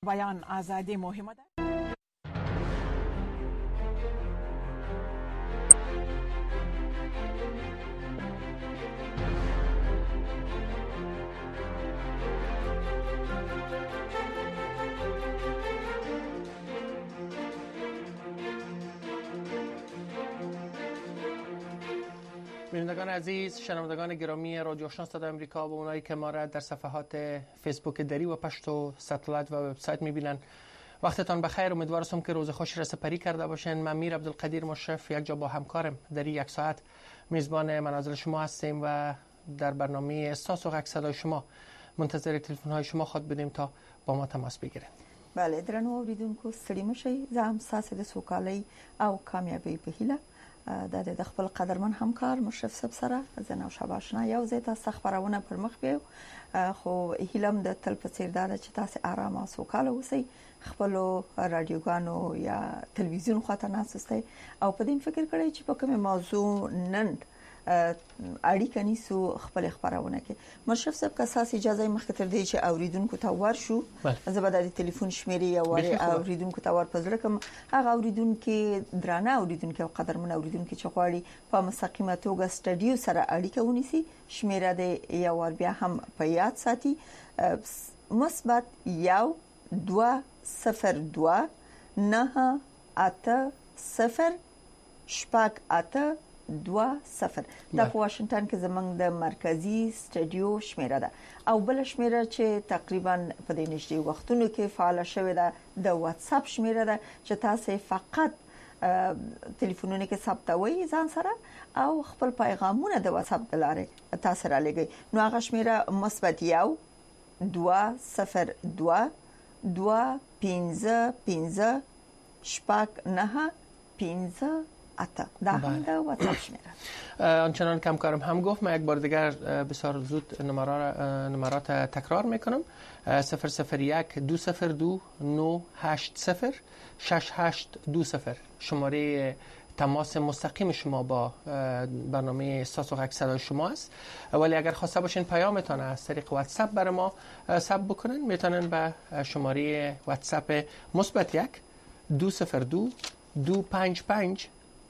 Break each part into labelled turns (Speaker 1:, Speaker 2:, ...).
Speaker 1: بیان آزادی مهمه ده.
Speaker 2: بینندگان عزیز، شنوندگان گرامی رادیو آشنا صدای آمریکا و اونایی که ما را در صفحات فیسبوک دری و پشتو ساتلایت و وبسایت میبینن، وقتتان بخیر. امیدوار هستم که روز خوشی را سپری کرده باشین. من میر عبدالقدیر مشرف یک جا با همکارم در یک ساعت میزبان منازل شما هستیم و در برنامه احساس و غږ صدای شما منتظر تلفن های شما خود بدیم تا با ما تماس بگیرید.
Speaker 3: بله، درنو اوریدونکو ستړي مشئ. زه هم ستاسو د سوکالۍ او کامیابی په هیله د خپل قدرمن همکار مشرف صاحب سره زه نو شاباشنا یو ځای تاسو خبرونه پر مخ بیو، خو هیلم د تل په څیر دا چې تاسو آرام او سوکاله اوسئ، خپل رادیوګانو یا تلویزیون خاطر ناسسته او په دې فکر کړئ چې په کومه موضوع نن اړیکه نیسو خپل خبرونه کې. مشرف صاحب که تاسو اجازه مخکې تر دې چې اوریدونکو ته ورشو، زه به د تلیفون شمیرې یا اوریدونکو ته ورپزړه کوم. هغه اوریدونکو درانه اوریدونکو او قدرمن اوریدونکو چې غواړي په مستقیمه توګه سټډیو سره اړیکه ونیسي، شمیره د یا ور بیا هم په یاد ساتي: مثبت 1202 98 20 دا په واشنگټن کې زمنګ د مرکزی سټډیو شمیره ده، او بل شمیره چې تقریبا په دې نږدې وختونو کې فعال شوه ده د واتس اپ شمیره ده چې تاسو فقط ټلیفونونه کې ثبتوي ځان سره او خپل پیغامونه د واتس اپ د لارې تاسو را لګي. نو هغه شمیره مثبت 202 255 شپږ 9 5 دا هم د واتساپ شمیره.
Speaker 2: آنچنان که همکارم هم گفت، من یک بار دیگر بسیار زود نمرات تکرار میکنم: 001 202 980 6820 شماره تماس مستقیم شما با برنامه احساس و غږ صدای شما است. ولی اگر خواسته باشین پیامتان از طریق واتساپ برای ما ثبت بکنین، میتونن به شماره واتساپ مثبت 1 202 255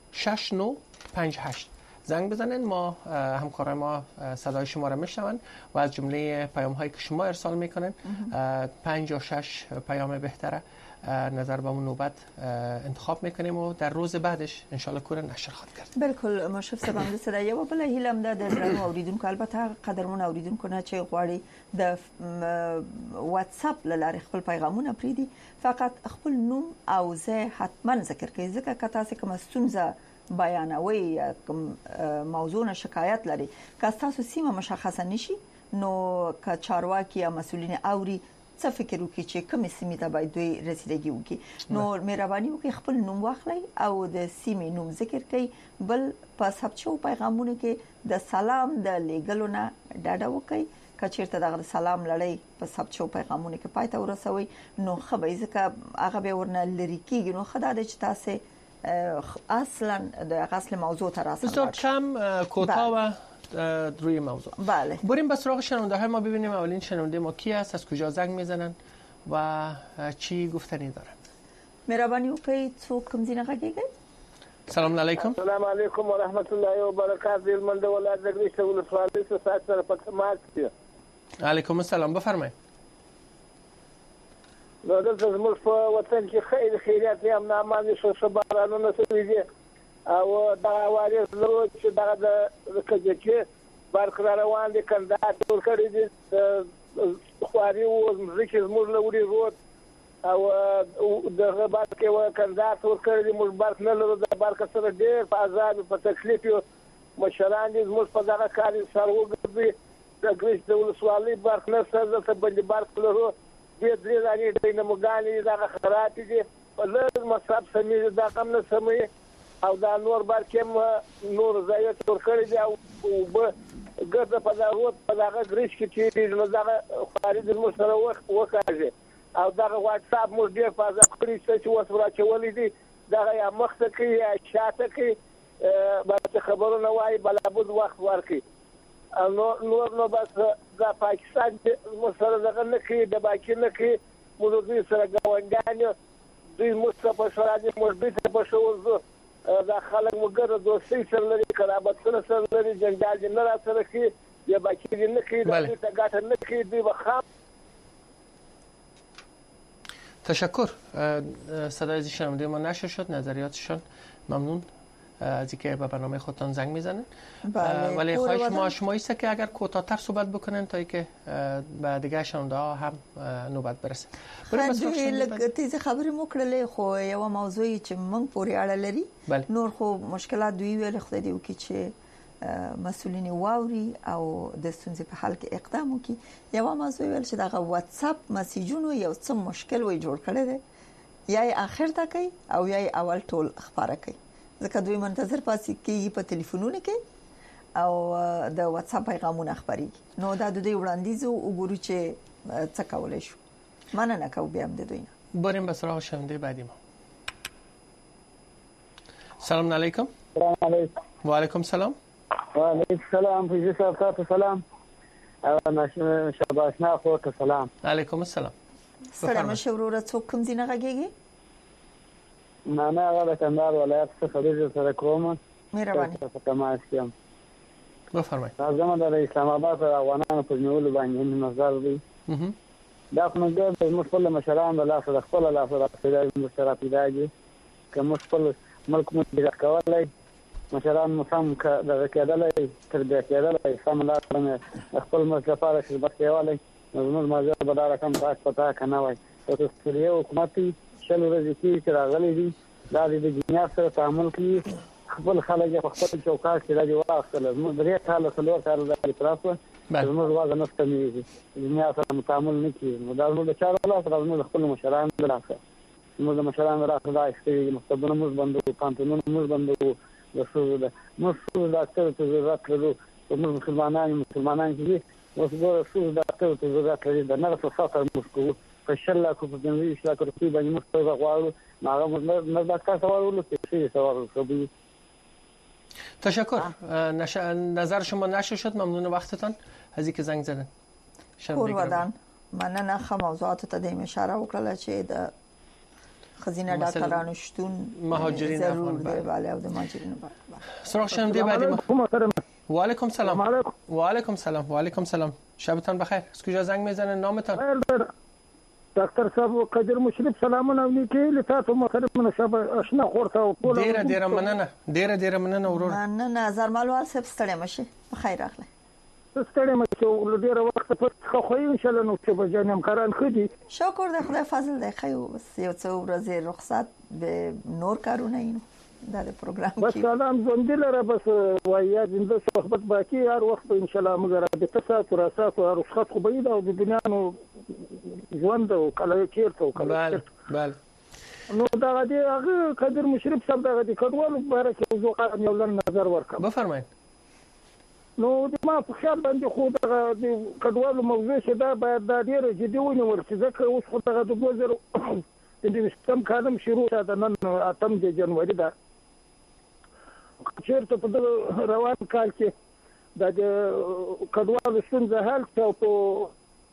Speaker 2: 6958 زنگ بزنین. ما همکارای ما صدای شما را میشنون و از جمله پیام هایی که شما ارسال میکنین 5 یا 6 پیام بهتره نظر به اون نوبت انتخاب میکنیم و در روز بعدش انشالله کور نشر خواهد کرد.
Speaker 3: بالکل مشرف صاحب هم سره یو بل هیلم ده د درنو اوریدونکو، البته قدرمن اوریدونکو نه چې غواړي د واتساپ لاره خپل پیغامونه پریدي، فقط خپل نوم او زه حتما ذکر کړئ، ځکه که تاسو کوم ستونزه بیانوي یا کوم موضوع نه شکایت لري، که تاسو سیمه مشخصه نشي، نو که چارواکي یا مسولین اوري څه فکر وکړي چې کومې سیمې ته باید دوی رسیدګي وکړي، نو مهرباني وکړئ خپل نوم واخلئ او د سیمې نوم ذکر کړئ. بل په ثبتو پیغامونو کې د سلام د لیږلو نه ډاډه وکړئ. که چیرته دغه سلام لړۍ په ثبتو پیغامونو کې پای ته ورسوي، نو ښه به ځکه هغه به ورنه لري کېږي. نو ښه ده چې تاسو اصلا د اصل موضوع ته راسید.
Speaker 2: بسیار کم کوتاه و روی موضوع.
Speaker 3: بله.
Speaker 2: بریم به سراغ شنونده های ما، ببینیم اولین شنونده ما کی است، از کجا زنگ میزنن و چی گفتنی دارن.
Speaker 3: مهربانی وکړئ څوک کوم ځای نه غږیږئ؟
Speaker 2: سلام علیکم.
Speaker 4: السلام علیکم و رحمت الله و برکاته. من د ولایت د ګریشته ولسوالۍ څخه سره په تماس یم.
Speaker 2: علیکم السلام، بفرمایئ.
Speaker 4: نو دلته زموږ په وطن کې خیر خیریات هم نامه شو بارانونه شوي دي او دا وارث لرو چې دا د کجکي برقرار روان دي، کندهار ټول کړي دي، خواري او ځکه زموږ لوري روډ او دغه بعد کې و کندهار ټول کړي دي، موږ برق نه لرو، د برق سره ډېر په عذاب په تکلیف یو. مشران دي زموږ په دغه کار سره وګرځي، د ګریشته ولسوالۍ برق نه سره ته باندې برق لرو، دې درې ځانې د نمګانې دغه خراب دي په لږ مصرف سمې دا کم نه سمې او دا نور برکم نور ځای تور کړی دی او به ګرځه په دا روډ په دغه ګریش کې چې نو دغه خارج د سره وکړي او دغه واتس اپ موږ ډېر فازه کړی چې اوس راچولې دي، دغه یا مخته کې یا شاته کې به خبرونه وایي بلابود وخت ورکړي. نور نو بس دا پاکستان موږ سره دغه نه کوي، د باقي نه کوي، موږ دوی سره ګاونډیان یو دوی موږ ته په شورا دي موږ دوی ته په شوزو دا خلک مګر دوستي سره لري قرابت سره لري جنجال نه را سره کی یا باقي نه کی دوی ته ګټه نه کی دوی بخام.
Speaker 2: تشکر. صدای از شنونده ما نشر شد. نظریاتشان ممنون از اینکه به برنامه خودتان زنگ میزنن. ولی خواهش ما شما است که اگر کوتاه‌تر صحبت بکنن تا اینکه به دیگه شنونده ها هم نوبت برسه.
Speaker 3: دوی لکه تیزه خبرې مو کړلې خو یو موضوع چې موږ پورې اړه لري نور خو مشکلات دوی ویل خدای دې وکړي چې مسؤلین واوري او د ستونزې په حل کې اقدام وکړي. یو موضوع ویل چې دغه واتس اپ میسجونو یو څه مشکل وي جوړ کړی دی یا اخر ته کوي او یا اول ټول خبره کوي ځکه دوی منتظر پاتې کیږي په ټلیفونونو کې او د واتس اپ پیغامونه خبريږي. نو دا د دوی وړاندیز وګورو چې څه کولای شو. مننه کوم بیا د دوی نه.
Speaker 2: بریم به سراغ شنونده بعدی ما. سلام علیکم.
Speaker 5: سلام علیکم.
Speaker 2: و علیکم سلام.
Speaker 5: و علیکم سلام. فیض صاحب تاسو سلام. او شباشنا خو ته سلام.
Speaker 2: علیکم السلام.
Speaker 3: سلام شورور څوک کوم دینه غږیږي؟
Speaker 5: نه هغه د کندهار ولایت څخه د سره کوم.
Speaker 3: مهرباني.
Speaker 5: تماس کوم.
Speaker 2: بفرمایئ.
Speaker 5: راځم د اسلام آباد افغانانو په نیولو باندې نظر دی. دا کوم د مخفل مشران د لاس د خپل لاس د خپل مشرات دی کوم خپل ملک مو د کولای مشران مفهم د کېدلای تربیه کېدلای سم لا خپل ملک لپاره خدمت کولای نو موږ به دا رقم تاسو پتا کنه وای او تاسو یو حکومتي شل ورځې چې راغلي دي دا د دنیا سره تعامل کوي خپل خلک په خپل چوکاټ کې راځي واخله موږ درې کال څلور کال د ترافو موږ واغ نه ستنیږي دنیا سره تعامل نه کوي نو دا موږ چا الله سره موږ خپل مشران راځي موږ مشران راځي دا چې مستقبل موږ بندو قانون موږ بندو رسول ده موږ دا څه ضرورت لرو موږ مسلمانان چې وسګور رسول دا څه ضرورت لري دا نه څه سفر موږ فشل کو په دې چې لا کوي باندې موږ غواړو هغه نه دا تاسو ورولو چې سوال کوي.
Speaker 2: تشکر. نظر شما نشر شد. ممنون وقتتان از اینکه زنگ زدن.
Speaker 3: ودان مننه خو موضوعات ته د اشاره وکړه چې د خزینه ډاکټرانو شتون
Speaker 2: مهاجرین افغان
Speaker 3: بله او د مهاجرینو
Speaker 2: سراغ شنونده بعدی و علیکم سلام. و علیکم سلام. و علیکم سلام. شبتان بخیر. از کجا زنگ میزنن؟ نامتان؟
Speaker 5: دکتر صاحب قدر مشرف سلامونه ولیکي لتاسو محترم شب آشنا خورته او ټول
Speaker 2: ډیره مننه ډیره مننه ورور.
Speaker 3: مننه زرمالوال صاحب ستړی مشه بخیر راغله.
Speaker 5: ستړی مشه ډیره وخت په خو ان شاء الله نو چې به جنم کاران خدي
Speaker 3: شکر د خدای فضل دی خو بس یو څو ورځې رخصت به نور کارونه اینو د پروګرام کې
Speaker 5: بس سلام زندلره بس وایي زنده صحبت باقي هر وخت ان شاء الله موږ د تاسو راسات او رخصت خو به دا د دنیا نو ژوند او کله چیرته او کله
Speaker 2: بله
Speaker 5: نو دا د هغه قدر مشرف صاحب دا د کډوالو لپاره چې زه قائم یو نظر ورکړم.
Speaker 2: بفرمایئ.
Speaker 5: نو د ما په خیال باندې خو د کډوالو موضوع چې دا باید دا ډیره جدي ونیول شي ځکه اوس خو دغه د 2000 کالم شروع ده د نن 8 جنوري ده چیرته په روان کال کې د کډوالو ستونزه حل شو په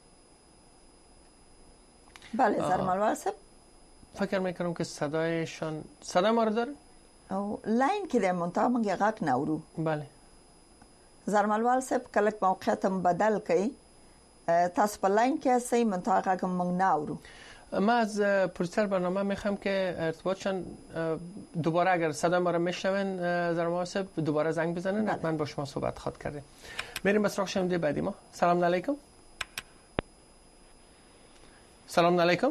Speaker 3: بله زرمالوال صاحب
Speaker 2: فکر میکنم که صدای ما رو داره
Speaker 3: او لاین کې د منتها موږ غاک ناورو.
Speaker 2: بله
Speaker 3: زرمالوال صاحب کله موقعیتم بدل کړي تاسو په لاین کې هستئ منتها غاک موږ ناورو.
Speaker 2: ما از پروژه برنامه میخوام که ارتباطشان دوباره اگر صدا ما رو میشنون زرمالوال صاحب دوباره زنگ بزنن حتما با شما صحبت خواهد کردیم. بریم به سراغ شنونده بعدی ما. سلام علیکم. سلام علیکم.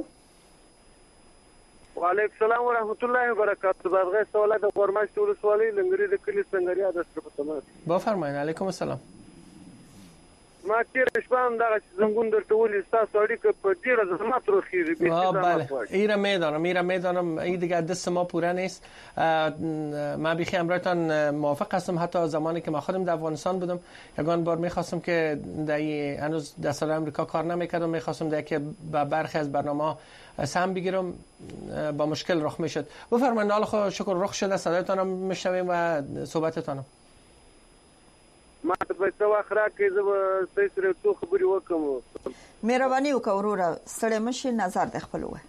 Speaker 4: وعلیکم السلام ورحمت الله وبرکاته. برغه سواله د قرمش ولسوالۍ لنګری د کلی څنګهریا د سپتمه.
Speaker 2: بفرمایئ. علیکم السلام.
Speaker 4: ما تیر شپه هم دا زنګون درته ولې تاسو اړیکه په ډیره زحمت روخیږي.
Speaker 2: بله ایره میدانم این دیگه دست ما پوره نیست. من بیخی امرایتان موافق هستم. حتی زمانی که ما خودم در افغانستان بودم یگان بار میخواستم که در هنوز در سال امریکا کار نمیکردم میخواستم در که با برخی از برنامه سهم بگیرم با مشکل رخ میشد. بفرمایید. حالا خود شکر رخ شده صدایتانم میشنویم و صحبتتانم.
Speaker 4: ما ته په څو اخره کې زه به سره تو خبري وکم
Speaker 3: مهرباني وکړه وروره ستړی مشي نظر د خپل وای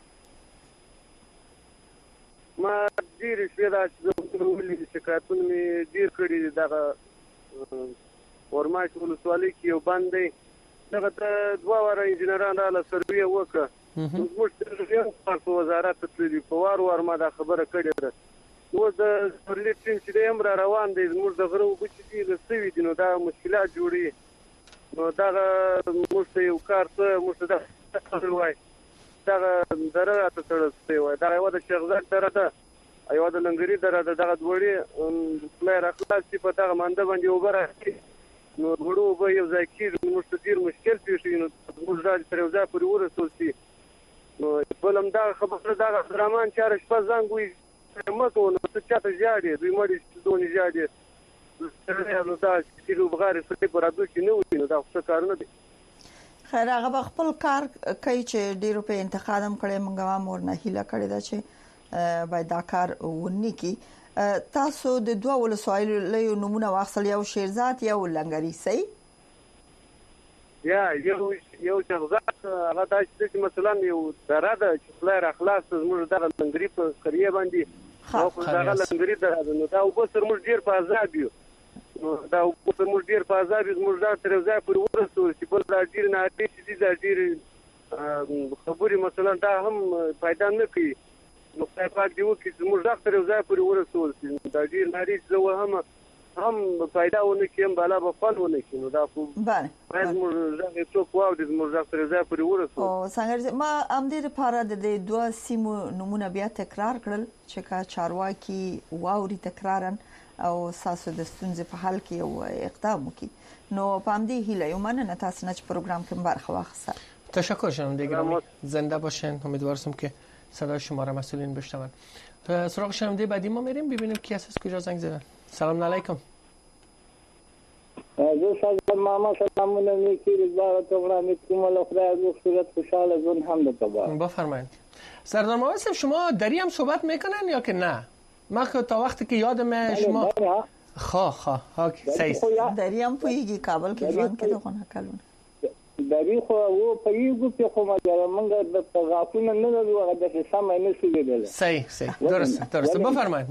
Speaker 6: ما ډیر شوی دا چې ولې شکایتونه می ډیر کړي دغه ورماش ولسوالۍ کې یو باندې دغه ته دوه واره انجنیران را سروي وکړه موږ یو په وزارت ته په وار ما دا خبره کړې ده نو د پرلیټ ټیم چې د امر روان دی موږ د غرو وبچې دي لسوي دي نو دا مشکلات جوړي نو دا موږ یو کار څه موږ دا وای دا دره ته تړل وای دا یو د شغزک دره ده ایو د لنګری دره ده دغه وړي پلیر اخلاص په دغه منده باندې وبره نو وړو به یو ځای کې موږ ډیر مشکل پیښ نو موږ راځي تر یو ځای پورې ورسول شي نو بلم دا خبره دا درمان چار شپه زنګ وي مته نو څه چاته ژاړي دوی مړي دونی ژاړي نو دا چې لوبغاري څه په راځو کې نو نو دا څه کارونه دي
Speaker 3: خیر هغه خپل کار کوي چې ډیرو په انتقادم کړي مونږه مور نه هیله کړی دا چې باید دا کار ونی کی تاسو د دوه ولسوالۍ نمونه واخصل یو شیرزاد یو لنګری سي
Speaker 6: یا یو شغزات هغه د مثلا یو دره چې پلیر اخلاص زموږ دغه لنګری په قریه باندې او دغه لنګری دره نو دا وبسر موږ ډیر په عذاب یو دا وبسر موږ ډیر په عذاب موږ دا تر ځای پورې ورسول چې بل دا ډیر نه دي دا ډیر خبري مثلا دا هم پیدا نه کوي نو پاک دی وکي موږ دا تر ځای پورې ورسول دا ډیر ناري زه هم پیدا ونه کیم بالا په فن ونه کینو دا خو
Speaker 3: بله
Speaker 6: موږ زغه څوک واو د موږ تر ځای پورې ورسول
Speaker 3: او څنګه ما ام دې لپاره د دوه سیمو نمونه بیا تکرار کړل چې کا چارواکي واوري تکرارن او ساسو د ستونزې په حل کې یو اقدام وکړي نو پام دې هیله یو مننه تاسو نه پروګرام کې برخه واخیسته
Speaker 2: تشکر شنونده گرامی زنده باشین امیدوارم که صدای شما را مسئولین بشنون سراغ شنونده بعدی ما میریم ببینیم کی هست از کجا زنگ زدن سلام علیکم
Speaker 5: زه سلام ماما سلامونه میکی رضا ته وړاندې کوم له خدای از صورت خوشاله ژوند هم د تبا
Speaker 2: بفرمایید سردار مواسف شما دری هم صحبت میکنن یا که نه ما تا وقتی که یادم شما خواه صحیح
Speaker 3: دری هم پویږي کابل کې ځوان کې دغه کلونه
Speaker 5: دری خو و په یو په خو ما درمنګ د غافونه نه لرو د سم نه سویدل
Speaker 2: صحیح درست بفرمایید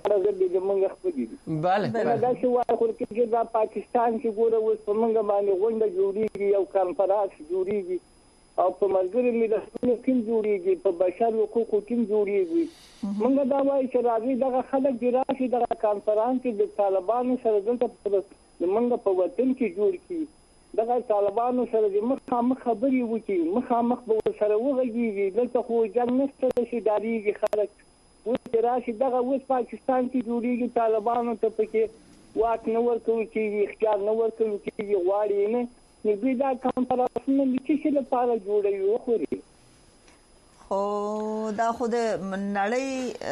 Speaker 2: بله
Speaker 5: دا چې وای خو کې دا پاکستان کې ګوره اوس په منګه باندې غونډه جوړیږي او کانفرنس جوړیږي او په ملګری ملتونو کې جوړیږي په بشر حقوقو کې جوړیږي موږ دا وایي چې راځي دغه خلک دی راشي دغه کانفرنس د طالبانو سره دلته موږ په وطن کې جوړ کی دغه طالبانو سره د مخامخ خبري وکړي مخامخ به سره وغږیږي دلته خو جنګ نشته چې داریږي خلک اوس راشي دغه اوس پاکستان کې جوړیږي طالبانو ته پکې واک نه ورکوي چې اختیار نه ورکوي چې غواړي نه نبی دا کانفرنسونه چې لپاره جوړوي خوري
Speaker 3: خو دا خود نړۍ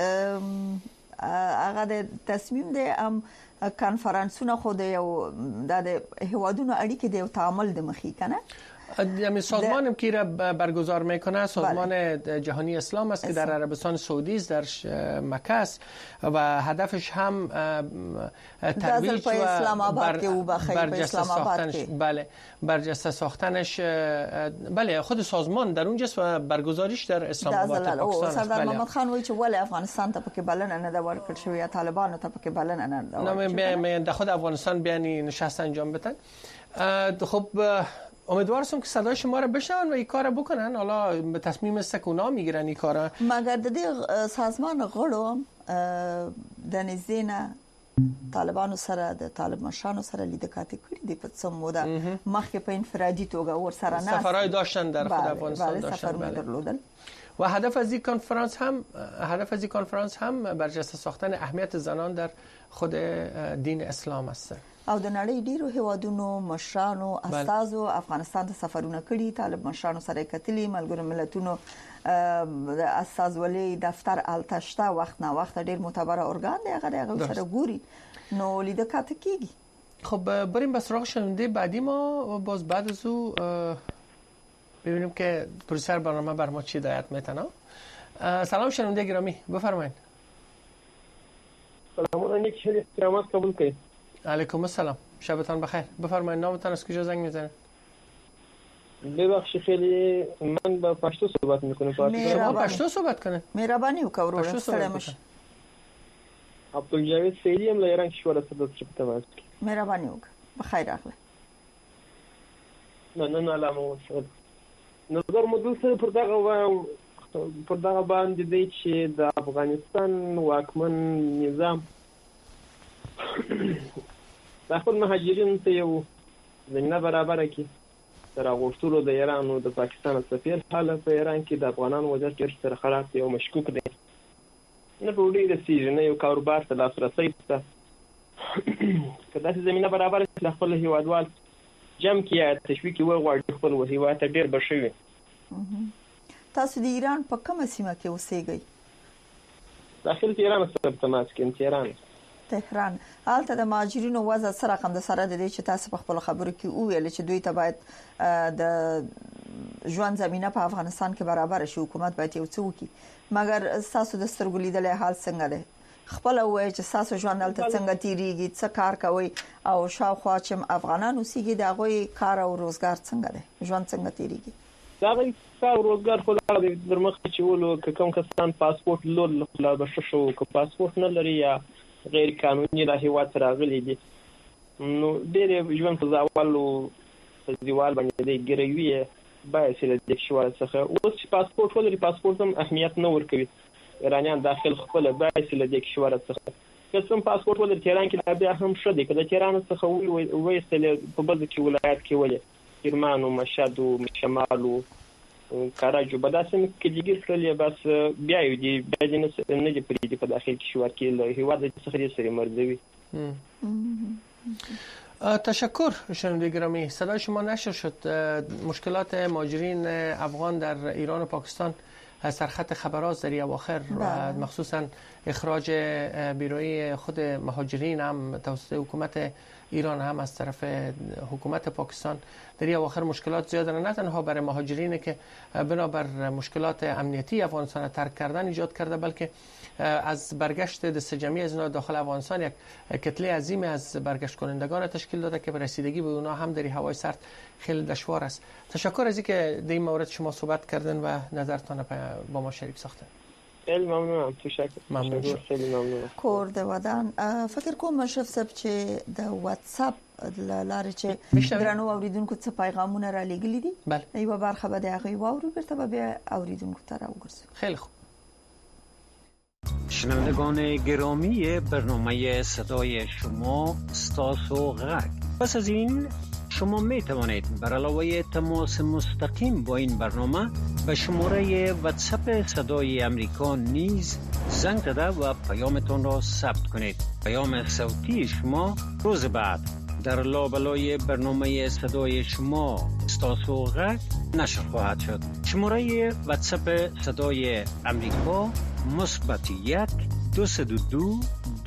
Speaker 3: هغه د تصمیم دی کانفرنسونه خو د یو د هوادونو اړیکې د یو تعامل د مخې کنه
Speaker 2: یعنی سازمان که را برگزار میکنه سازمان جهانی اسلام است که در عربستان سعودی است در مکه است و هدفش هم ترویج و برجسته ساختنش برجسته ساختنش بله خود سازمان در اونجاست و برگزاریش در اسلام آباد پاکستان است.
Speaker 3: سردار محمد خان وایي چې ولې افغانستان ته پکې بلنه نه ده ورکړل شوې یا طالبانو ته پکې بلنه نه ده
Speaker 2: در خود افغانستان بیانی نشست انجام بدن. خب امیدوارم که صدای شما رو بشنون و این کار بکنن. حالا به تصمیم سکونا میگیرن این کارا.
Speaker 3: مگر د دې سازمان غړو د نزدینه طالبانو سره د طالب مشرانو سره لیدکاتې کړې دي په څو موده مخکې په انفرادي توګه ور سره نه
Speaker 2: سفرای داشتن در خود افغانستان داشتن
Speaker 3: درلودل
Speaker 2: و هدف از این کنفرانس هم برجسته ساختن اهمیت زنان در خود دین اسلام است.
Speaker 3: او د نړۍ ډیرو هیوادونو مشرانو استادو افغانستان ته سفرونه کړي طالب مشرانو سره کتلي ملګرو ملتونو د استازولۍ دفتر التشته وخت نه وخت ډیر معتبر ارګان دی هغه سره ګوري نو لیدکات کیږي.
Speaker 2: خب بریم به سراغ شنونده بعدی ما باز بعد از او ببینیم که پروسر برنامه بر ما چی هدایت میتونه. سلام شنونده گرامی بفرمایید.
Speaker 6: سلام علیکم شریف کرامات قبول کنید.
Speaker 2: علیکم السلام شبتان بخیر. بفرمایید نامتان از کجا زنگ میزنید؟
Speaker 7: ببخشید خیلی من با پشتو صحبت میکنم.
Speaker 2: شما پشتو صحبت کنه.
Speaker 3: مهربانی وکړه ستړی مشه.
Speaker 7: عبدالجاوید سیدی هم له ایران کشور است د ترپ تماس.
Speaker 3: مهربانی وکړه. بخیر راغله.
Speaker 7: مننه علامه وصل. نظر مو دوسه پر دغه باندې دی چې د افغانستان واکمن نظام د خپل مهاجرینو ته یو زمینه برابره کړي. تر غوښتلو د ایران او د پاکستان سفیر حاله په ایران کې د افغانانو وضعیت ډېر سره خراب دی او مشکوک دی. نه په ډېر رسیږي نه یو کاروبار ته لاسرسی شته. که داسې زمینه برابره کړي خپل هیوادوال جمع کړي یا تشویق وغواړي خپل هیواد ته ډېر به ښه وي.
Speaker 3: تاسو د ایران په کومه سیمه کې اوسېږئ؟
Speaker 7: داخل ایران سره تماس کې
Speaker 3: تهران. حالت د مهاجرینو وضع سره رقم د سره د دې چې تاسو په خپل خبرو کې وویل چې دوی ته باید د ژوند زمينه په افغانستان کې برابر شي، حکومت باید یو څه وکړي. مګر تاسو د سترګو لیدلې حال څنګه دی؟ خپل وایي چې تاسو ژوند دلته څنګه تیریږي، څه کار کوي او شاوخوا چې افغانان اوسېږي د هغوی کار او روزګار څنګه دی؟ ژوند څنګه تیریږي؟
Speaker 7: دا غي کار روزګار خو د درمخ چې ولو کوم کسان پاسپورت لول لا بشو که پاسپورت نه لري یا غیر قانوني د هیواد سره غلي دي نو ډېر ژوند په ځوالو په دیوال باندې د ګریوي بایسل د شوال څخه اوس چې پاسپورت ولري پاسپورت هم اهمیت نه ورکوي. ایرانیان داخل خپل بایسل د شوال څخه کوم پاسپورت ولري تهران کې بیا هم شته د تهران څخه وایسل په بل کې ولایت کې ولې کرمان او مشهد او شمال او کاراجو بداسم کې دیګر کړل بس بیا یو دی بیا نه دی پرې په داخل کې شوار کې له هیواد څخه سری مرزوي.
Speaker 2: تشکر شنونده گرامی. صدای شما نشر شد. مشکلات مهاجرین افغان در ایران و پاکستان سرخط خبراست در اواخر و مخصوصا اخراج بیرویی خود مهاجرین هم توسط حکومت ایران هم از طرف حکومت پاکستان در اواخر مشکلات زیاد نه تنها برای مهاجرین که بنابر مشکلات امنیتی افغانستان ترک کردن ایجاد کرده بلکه از برگشت دست جمعی از اینا داخل افغانستان یک کتله عظیم از برگشت کنندگان تشکیل داده که به رسیدگی به اونا هم در هوای سرد خیلی دشوار است. تشکر از اینکه در این مورد شما صحبت کردن و نظرتان با ما شریک ساختن.
Speaker 7: خیلی ممنونم. تشکر.
Speaker 2: ممنون.
Speaker 7: خیلی ممنونم.
Speaker 3: کورد ودان فکر کوم مشرف صاحب چې د واتس اپ لاره چې درنو اوریدونکو څه پیغامونه را لګلې دي
Speaker 2: بله
Speaker 3: ایو برخه به دغه واورو برته به اوریدونکو ته راوګرځو.
Speaker 2: خیلی خوب.
Speaker 8: شنوندگان گرامی برنامه صدای شما ستاسو غږ. پس از این شما می توانید بر علاوه تماس مستقیم با این برنامه به شماره واتساپ صدای امریکا نیز زنگ زده و پیامتان را ثبت کنید. پیام صوتی شما روز بعد در لابلای برنامه صدای شما ستاسو غږ نشر خواهد شد. شماره واتساپ صدای امریکا مثبت 1 202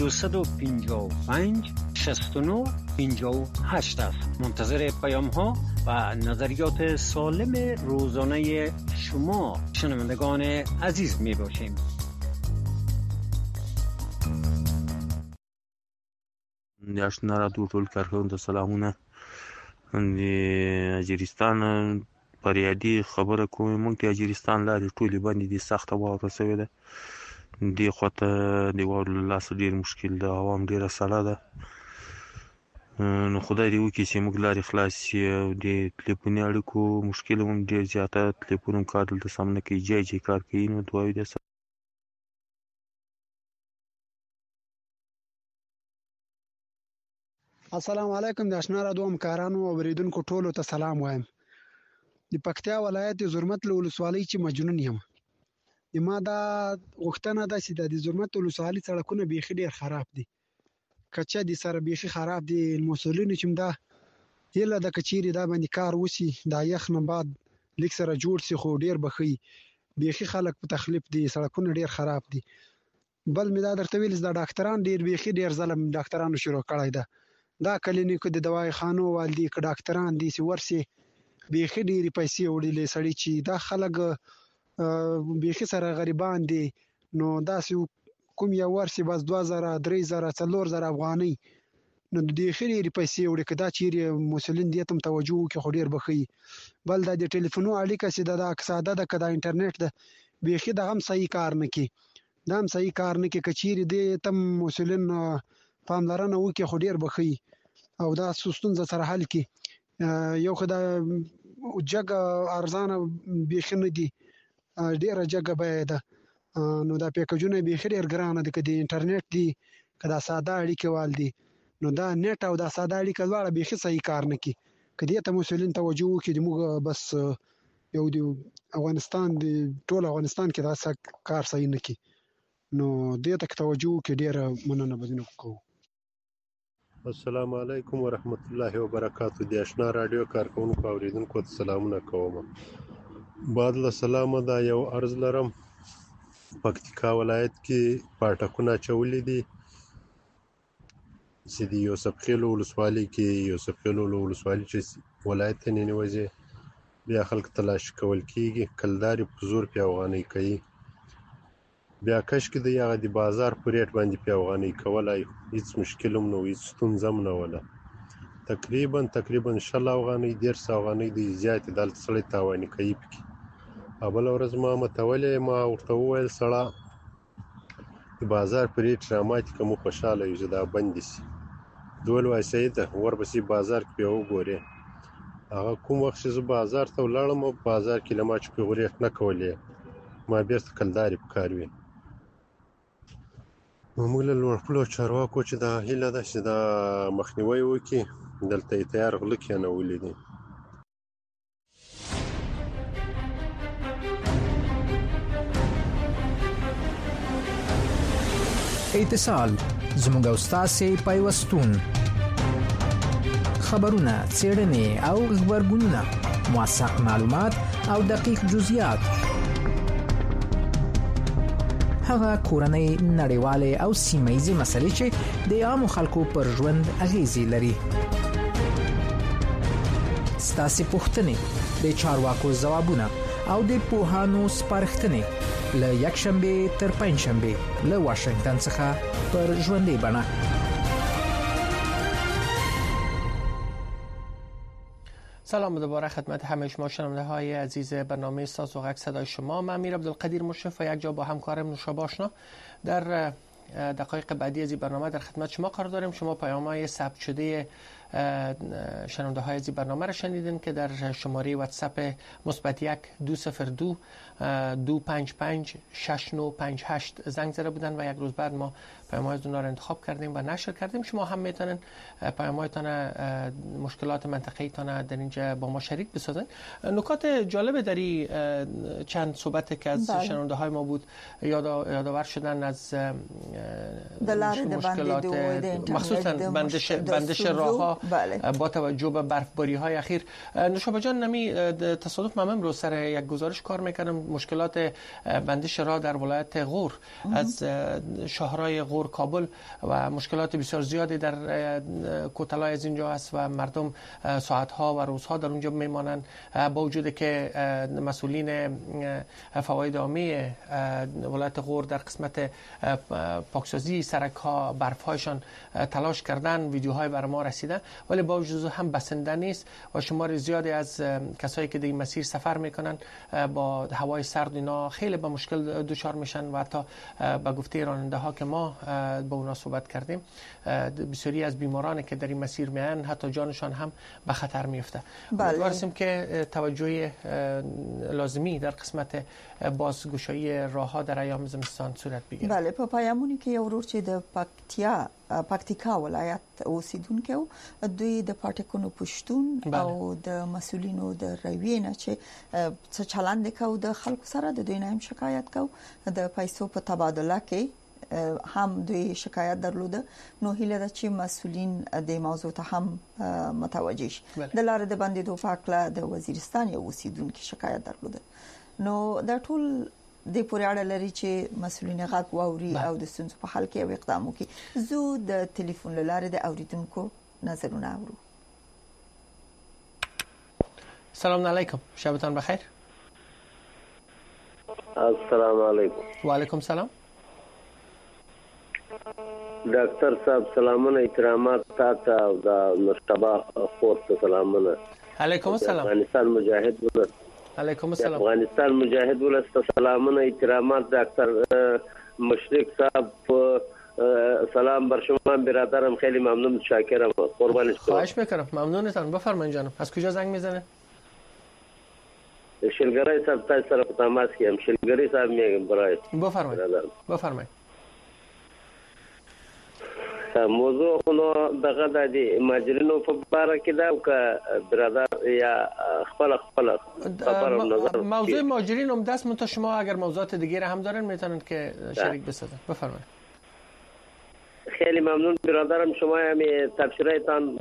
Speaker 8: 255 69 58 است. منتظر پیام ها و نظریات سالم روزانه شما شنوندگان عزیز می باشیم.
Speaker 9: د آشنا رادیو ټول کارکوونکو ته سلامونه. د اجرستان پریادي خبره کوم مونږ ته اجرستان لارې ټولې باندې دي سخته واوره سوې ده. دی خواته د واورو له لاسه ډېر مشکل ده. هوا هم ډېره سړه ده. نو خدای دې وکړي چې موږ لارې خلاص شي او د تلیفوني اړیکو مشکل هم ډېر زیاته. تلیفون هم کار دلته سم نه کوي، جای کار کوي. نو دعاوې ده.
Speaker 10: السلام علیکم. د آشنا رادیو همکارانو او اوریدونکو ټولو ته سلام وایم. د پکتیا ولایت د زرمت له ولسوالۍ چې مجنون یم. ما دا غوښتنه ده چې د زرمت ولسوالۍ سړکونه بیخي ډېر خراب دي. کچه دي سره بیخي خراب دي. مسؤلینو چې دا هیله ده که چیرې دا باندې کار وشي، دا یخ نه بعد لیک سره جوړ شي خو ډېر به ښه وي. بیخي خلک په تخلیف دي، سړکونه ډېر خراب دي. بل مې دا درته ویل چې دا ډاکټران ډېر بیخي ډېر ظلم ډاکټرانو شروع کړی ده. دا کلینیکو د دوايي خانو والدي که ډاکټران دي چې ورسي بیخي ډېرې پیسې وړلې سړي چې دا خلک بیخي سره غریبان دي. نو داسې کوم یو ورسي بس 2000 3000 4000 افغانۍ نو د دې خېری پیسې وړي کدا چیرې مسولین دې تم توجه وکړي خو ډیر بخي بل د ټلیفونو اړیکه سي د اقتصاد د کدا انټرنیټ د بيخي د هم صحیح کار نه کی دا هم صحیح کار نه کی کچيري دې تم مسولین پاملرنه وکړي خو ډیر بخي او دا سستون سره حل کی یو خدای جګ ارزانه بيخي نه دي ډیر جګ به ده نو دا پیکجونه به خیر ګرانه دي کدي انټرنیټ دي کدا ساده اړیکه وال دي نو دا نت او دا ساده اړیکه واړه به صحیح کار نه کی کدي ته مسولین توجه وکړي موږ بس یو دی افغانستان دی ټول افغانستان کې دا کار صحیح نه کی نو دې ته توجه وکړي ډیر مننه بزنه کوم
Speaker 11: السلام علیکم ورحمت الله وبرکاتہ د آشنا رادیو کارکونکو اوریدونکو ته سلامونه کوم بعد له سلامه دا یو عرض لرم پکتیکا ولایت کې پاټکونه چولې دي چې د یوسف خیل ولسوالۍ کې یوسف خیل ولسوالۍ چې ولایت ته ننوځي بیا خلک تلاش کول کېږي کلداري په زور په افغاني کوي بیا کش کې د یغه د بازار په ریټ باندې په افغاني کولای هیڅ مشکل هم نه وي ستونزه هم نه ولا تقریبا 100 افغاني 150 افغاني د زیات د سړی تاواني کوي پکې اول ورځ ما متولې ما ورته وویل سړه د بازار په ریټ رامات کوم خوشاله یو دا بند شي دول وای سید ورپسې بازار کې وګورې هغه کوم وخت چې بازار ته ولاړم بازار کې لماچ په غوړې نه کولې ما بیرته کلداري پکاروي موږ له لوړ چارواکو چې دا هیله ده چې دا مخنیوي وکړي دلته تیار غل کې نه ولیدي
Speaker 12: اتصال زموږ او تاسو پیوستون خبرونه څېړنې او خبرګونونه موثق معلومات او دقیق جزئیات هغه کورنۍ نړیوالې او سیمه‌یزې مسلې چې د عامو خلکو پر ژوند اغیزې لري ستاسو پوښتنې د چارواکو ځوابونه او د پوهانو سپارښتنې له یکشنبه تر پنځشنبه له واشنگټن څخه پر ژوندۍ بڼه
Speaker 2: سلام دوباره خدمت همه شما شنونده های عزیز برنامه ساز و غک صدای شما. من امیر عبدالقدیر مشرف و یک جا با همکارم نوشابه آشنا در دقایق بعدی از این برنامه در خدمت شما قرار داریم. شما پیام‌های ثبت شده شنونده های از این برنامه را شنیدین که در شماره واتساپ مثبت 1202 255 6958 زنگ زده بودن و یک روز بعد ما پیام‌های از اونها را انتخاب کردیم و نشر کردیم. شما هم میتونن پیام‌هایتان مشکلات منطقه‌ایتان در اینجا با ما شریک بسازین. نکات جالب در چند صحبت که از شنونده های ما بود یادآور شدن از مشکلات مخصوصا بندش راه‌ها با توجه به برفباری های اخیر. نوشابه جان نمی تصادف من امروز سر یک گزارش کار میکنم مشکلات بندش راه در ولایت غور از شهرهای غور کابل و مشکلات بسیار زیادی در کوتلای از اینجا هست و مردم ساعتها و روزها در اونجا میمانند با وجود که مسئولین فواید عامه ولایت غور در قسمت پاکسازی سرک ها برف هایشان تلاش کردن ویدیوهای بر ما رسیده ولی با وجود هم بسنده نیست و شمار زیادی از کسایی که در این مسیر سفر میکنن با هوای سرد اینا خیلی به مشکل دچار میشن و حتی به گفته راننده ها که ما با اونا صحبت کردیم بسیاری از بیمارانی که در این مسیر میان حتی جانشان هم به خطر میفته. امیدواریم که توجه لازمی در قسمت بازگشایی راهها در ایام زمستان صورت بگیره.
Speaker 3: بله په پیامونو کې یو ورور چې د پکتیکا ولایت اوسیدونکو دوی د پټکونو پښتون او د مسولینو د روینه چې څه چلند کو د خلکو سره د دوی نه شکایت کو د پیسو په تبادله کې هم دوی شکایت درلوده نو هیله ده چې مسولین د موضوع ته هم متوجه شي. د لارې د بندیدو په اړه د وزیرستان یو اوسیدونکو شکایت درلوده نو دا ټول د پورې اړه لري چې مسولین غږ واوري او د ستونزو په حل کې یو اقدام وکړي. زه د ټلیفون لاره د اوریدونکو نظرونه اورم.
Speaker 2: سلام علیکم، شبتان بخیر.
Speaker 13: السلام علیکم.
Speaker 2: و علیکم سلام.
Speaker 13: ډاکټر صاحب سلامونه احترامات استاد او د مشتبه خورت سلامونه.
Speaker 2: علیکم السلام.
Speaker 13: افغانستان مجاهد ولس.
Speaker 2: علیکم السلام.
Speaker 13: افغانستان مجاهد ولس سلامونه احترامات دکتر مشرق صاحب سلام بر شما برادرم، خیلی ممنون شاکرم، قربانش برم.
Speaker 2: خواهش میکنم، ممنونتان. بفرمایید جانم. از کجا زنگ میزنه؟
Speaker 13: شلگرای صاحب تای سره په تماس کې هم. شلگرای صاحب میگم برای.
Speaker 2: بفرمایید.
Speaker 13: موضوع خو دغه د ماجرینو په اړه کې دا او که برادر یا خپل خبر نظر.
Speaker 2: موضوع ماجرین هم دست منتها شما اگر موضوعات دیگه هم دارن میتونن که شریک بسازن. بفرمایید.
Speaker 13: خیلی ممنون برادرم، شما هم تبصرهتان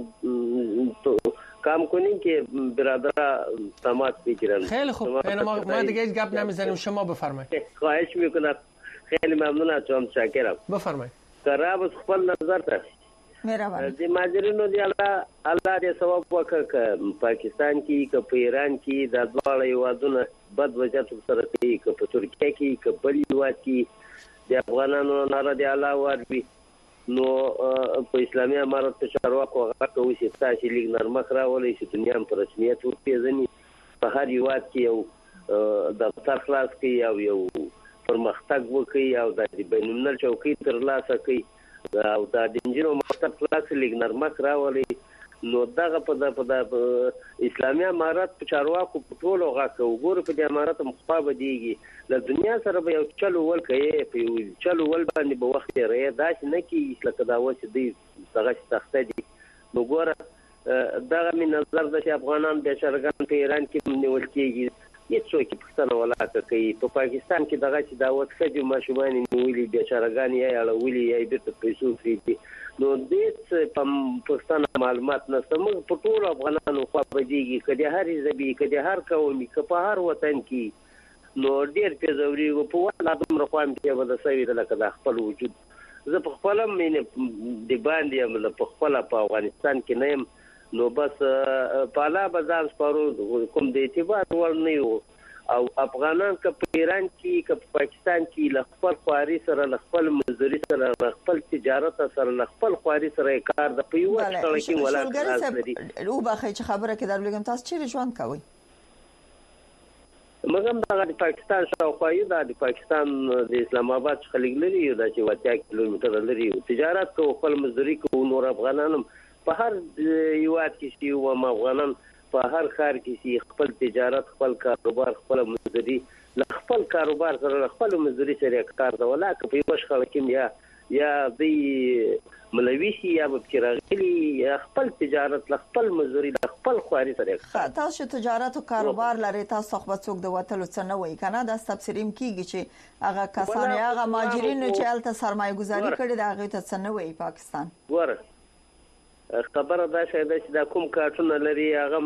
Speaker 13: کام کنین که برادر تماس بگیرن.
Speaker 2: خیلی خوب. ما دیگه هیچ گپ نمیزنیم، شما بفرمایید.
Speaker 13: خواهش میکنم. خیلی ممنون از شما، متشکرم.
Speaker 2: بفرمایید.
Speaker 13: قراب خپل نظر ته
Speaker 3: مهرباني.
Speaker 13: د ماجرینو دی الله دې ثواب وکړي. پاکستان کې که په ایران کې د دواړو هیوادونو بد وضعیت سره کوي، که په ترکیه کې که بل هیواد کې د افغانانو ناره دی الله واروي، نو په اسلامي امارت په چارواکو هغه کوي چې تاسو لیګ نرمخ راولئ چې دنیا په رسمیت ورپېژني، په هر هیواد کې یو دفتر خلاص کړي او یو پرمختګ وکړي او د بین الملل چوکۍ ترلاسه کړي او د انجینو مکتب خلاص لیګ نرمخ راولي. نو دغه په اسلامي امارت په چارواکو په ټولو غاکه وګوره، په دې امارت مخفا بدیږي له دنیا سره به یو چلو ول کوي، په یو چلو ول باندې به وخت یې داسې نه کیږي لکه دا و چې دی دغه تخته دي. نو ګوره دغه می نظر د افغانان بیچارهګان په ایران کې نیول کیږي، هیڅوک پښتنه ولاکه کوي. په پاکستان کې دغه چې دا وخت کې ماشومان نیولي بیچارهګان یې اړولي یې بیرته پیسو فریدي. نو دې په پښتنه معلومات نشته. موږ په ټول افغانانو خو بدیږي، کله هر ځبي کله هر قومي که په هر وطن کې نو ډیر پیژوري په ولا دومره قوم کې ودا سوي د لکه د خپل وجود. زه په خپل مینه د باندې هم په خپل په افغانستان کې نه يم، نو بس په لا بازار سپارو کوم د اعتبار ور نه یو. او افغانان که په ایران کې که په پاکستان کې له خپل خواري سره له خپل مزدوري سره له خپل تجارت سره له خپل خواري سره کار د پیو څخه کې ولا نه
Speaker 3: او باخې چې خبره کې درلګم تاسو چیرې ژوند کوئ؟
Speaker 13: مګم د پاکستان شاوخوا یو د پاکستان د اسلام آباد څخه لګلري یو د 80 کیلومتره لري. تجارت کو خپل مزدوري کو نور افغانانو په هر یوات کې شي او افغانان په هر خار کې شي خپل تجارت خپل کاروبار خپل مزدوري ل خپل کاروبار سره خپل مزدوري سره کار دا ولاکه په یو شخړه کې یا د ملويشي یا بکراغلي یا خپل تجارت ل خپل مزدوري ل خپل خواري سره.
Speaker 3: تاسو تجارت او کاروبار لري، تاسو خو څوک د وټلو څه نه وای کنه دا تفسیریم کیږي چې هغه کسان هغه ماجرین چې الته سرمایه گذاري کړي دا هغه ته څه نه وای. پاکستان
Speaker 13: ور خبره دا شاید چې دا کوم کارتونه لري هغه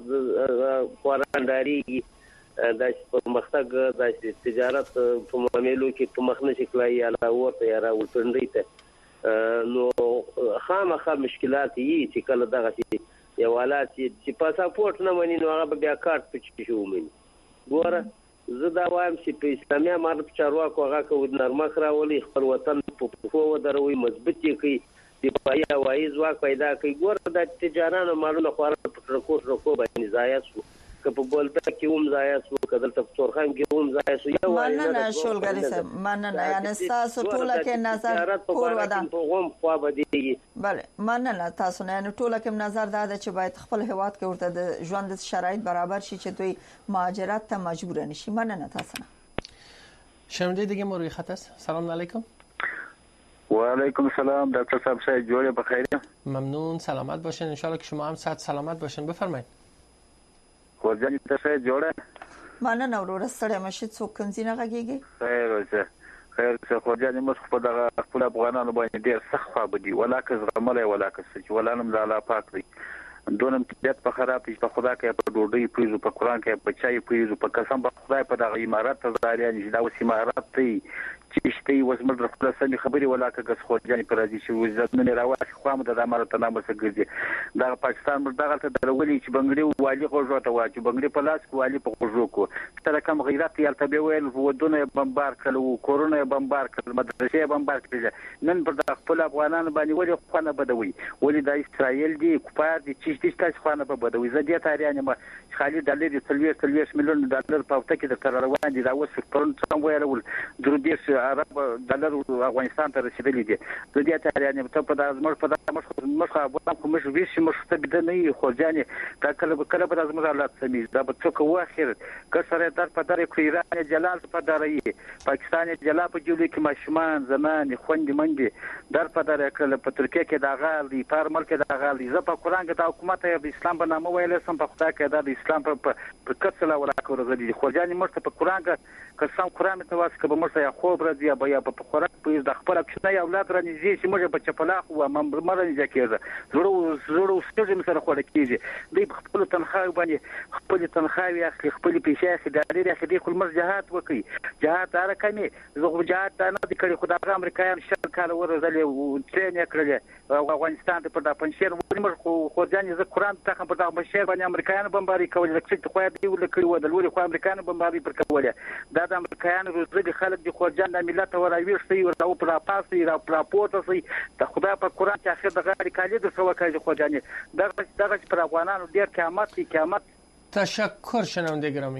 Speaker 13: خوارانداري د پرمختګ د تجارت په معاملو کې په مخ نشي کولای یا ورته یا راوړندې ته نو خامخا مشکلات یې چې کله دغه چې یو حالات چې پاسپورت نه ونی نو هغه بیا کارت پچ شو ومني. ګوره زه دا وایم چې په اسلامي امارت چارواکو هغه کو نرمخ راولي خپل وطن په خو دروي مضبوط کوي دفاعي هوایي ځواک پیدا کوي. ګوره د تجارانو مالونه خواره په رکو باندې ضایع شو، که په بولته کې هم ضایع شو، که دلته په تورخم کې هم ضایع شو. یو
Speaker 3: مننه شولګری صاحب، مننه. یعنی تاسو ټوله کې نظر کور ودان
Speaker 13: په غوم خوا بدیږي.
Speaker 3: بله مننه تاسو نه، یعنی ټوله کې نظر دا ده چې باید خپل هواد کې ورته د ژوند شرایط برابر شي چې دوی مهاجرت ته مجبور نشي. مننه تاسو نه.
Speaker 2: شنونده دیگه ما روی خط است. سلام علیکم.
Speaker 14: و علیکم السلام دکتر صاحب، صحت جوړه بخیر.
Speaker 2: ممنون، سلامت باشین. ان شاء الله که شما هم صحت سلامت باشین. بفرمایید.
Speaker 14: ورځی ته صحت جوړه.
Speaker 3: مننه ورور ستړی مشید څوک کنځینه غږیږي.
Speaker 14: خیر اوسه. خیر څه خو ځان موږ په دغه خپل افغانانو باندې ډیر سخت خابدي ولاکه زغملې ولاکه چې ولانم د الله پاک دی دونم طبيعت په خراب شي په خدا کې په ډوډۍ پریزو په قران کې په چای پریزو په قسم په خدای په دغه امارات ته ځاریان چې دا اوس امارات دی چشتي وزمر خپل سمې خبري ولاکه غس خورجاني پر راځي چې وزدنه راوځي خو هم د امارات نامه سګرځي دا پاکستان مردغه ته درولي چې بنگړي والی غوږو ته واچي بنگړي په لاس کې والی په غوږو کو تر کوم غیرت یې تل به ویل ودونه بمبار کړو کورونه بمبار کړل مدرسې بمبار کړل نن پر د خپل افغانانو باندې ولې خونه بدوي ولې د اسرائیل دی کوپار دي چې تاسو خونه په بدوي زه دې تاریخ ما خالي ډالر 30 میلیون ډالر په وخت کې د تر روان دي دا اوس پرون څنګه ویل درودیش عرب ډالر افغانستان ته رسیدلی دي د دې تاریخ ته په داسمر په مخه کوم څه ویش مشته بدني خورجاني کله په داسمر حالات سمي دا په څوک واخر کسره در په در ایران جلال په دري پاکستان جلال په جوړ کې ماشومان زمان خوندې منډي در په در کله په ترکیه کې دا غال دي پر ملک دا غال دي زه په قران کې د حکومت د اسلام په نامه ویل سم په خدای کې د اسلام په کڅلا ولاکو راځي خورجاني مرته په قران کې قسم قران ته واسه به مرته یا خوب راځي یا په قران په د خپل کښنه اولاد رانیږي چې موږ په چپلاخ او مرنه کېږي زړه ستاسو سره خو کېږي د خپل تنخواه باندې خپل تنخواه اخلي خپل پیسې اداري اخلي خپل مرجحات وکي جهات رقمي زغ جهات نه د کړي خدای امریکایان شل کال ورزلې او ترين کړل او افغانستان په د پنځیر موږ خو ځان ز قران ته په دغه بشیر باندې امریکایان بمباري کول چې خو دی ول کړي و د لوري خو امریکایان بمباري پر کوله دا د امریکایان روزګي خلک د خورجان د ملت وراويشتي او پر پاسي را پراپورته سي د خدای په قران چې اخر د غاړي کالي د سو کوي خورجاني دغه پر افغانانو ډیر قیامت
Speaker 2: تشکر شنونده گرامی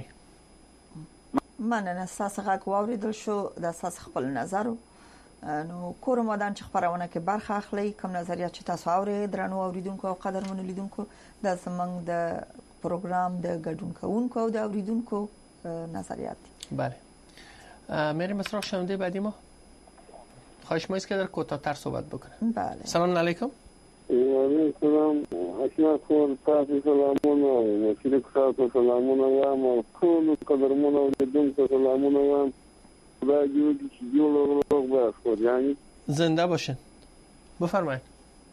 Speaker 3: مننه اساس غاک واوریدل شو د اساس خپل نظر نو کور مودان چې خبرونه کې برخه اخلي کوم نظریات چې تاسو اوري درنو اوریدونکو او قدرمنو لیدونکو د زمنګ د پروګرام د ګډون کوونکو او د اوریدونکو نظریات
Speaker 2: بله میریم سراغ شنونده بعدی ما خواهش ما است که در کوتاه‌تر صحبت بکنه
Speaker 3: بله
Speaker 2: سلام علیکم
Speaker 15: وعلیکم سلام اشنا خور تاسو سلامونه مشرک تاسو سلامونه یم ټول قدرمنو لیدونکو سلامونه یم خدای دې چې جوړ وکړي یعنی
Speaker 2: زنده باشین بفرمایید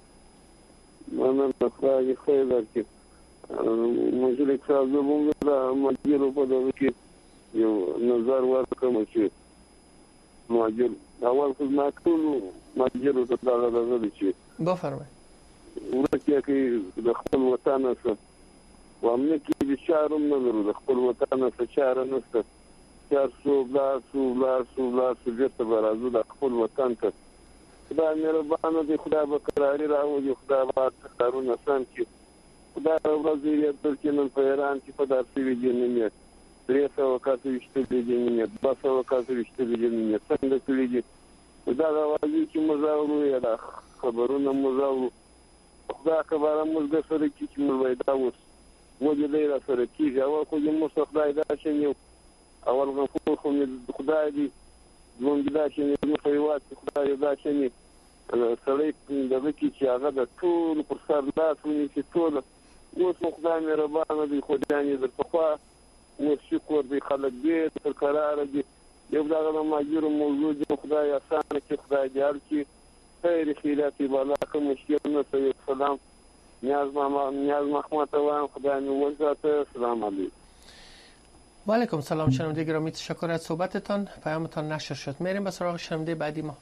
Speaker 15: من خدای خیر درکړي مشرک تاسو موږ را مجبور په دغه کې یو نظر ورکړم چې ماجر اول خدمت ټول ماجر ته دا غوښتل چې
Speaker 2: بفرمایید
Speaker 15: ورته کې د خپل وطن سره وامنه کې د شهرم نه لرو د خپل وطن سره شهر نه ست چار سو بلا سوجته برازو د خپل وطن ته خدای مهربانه دی خدای به قراری راوړي خدای به کارونه سم کړي خدای ورځي یې تر نن په ایران کې په داسې ویډیو نه میت 300 وکړي وشته دي نه 200 وکړي وشته دي نه څنګه کړي دا د واجب چې مزاورو یا د خبرونو مزاورو خدای کباره موږ د سره کې چې موږ وایدا اوس وځي دی را سره کیږي او خو یې موږ خدای دا شنو اول غفور خو خدای دی زموږ دا شنو نو خیوات خدای دا شنو سړی دغه کې چې هغه د ټول پر سر لاسونی چې ټول اوس خدای مهربانه دی خدای دې په او شکر دی خلک دې تر قرار دی یو دغه ماجور موضوع دی خدای آسان کې خدای جار کې خیر خیراتی بالا کوم مشکل نه سي سلام نیاز محمد وان خدای نو وزاته سلام علیکم
Speaker 2: و علیکم سلام شنونده گرامی تشکر از صحبتتان پیامتان نشر شد میریم به سراغ شنونده بعدی ما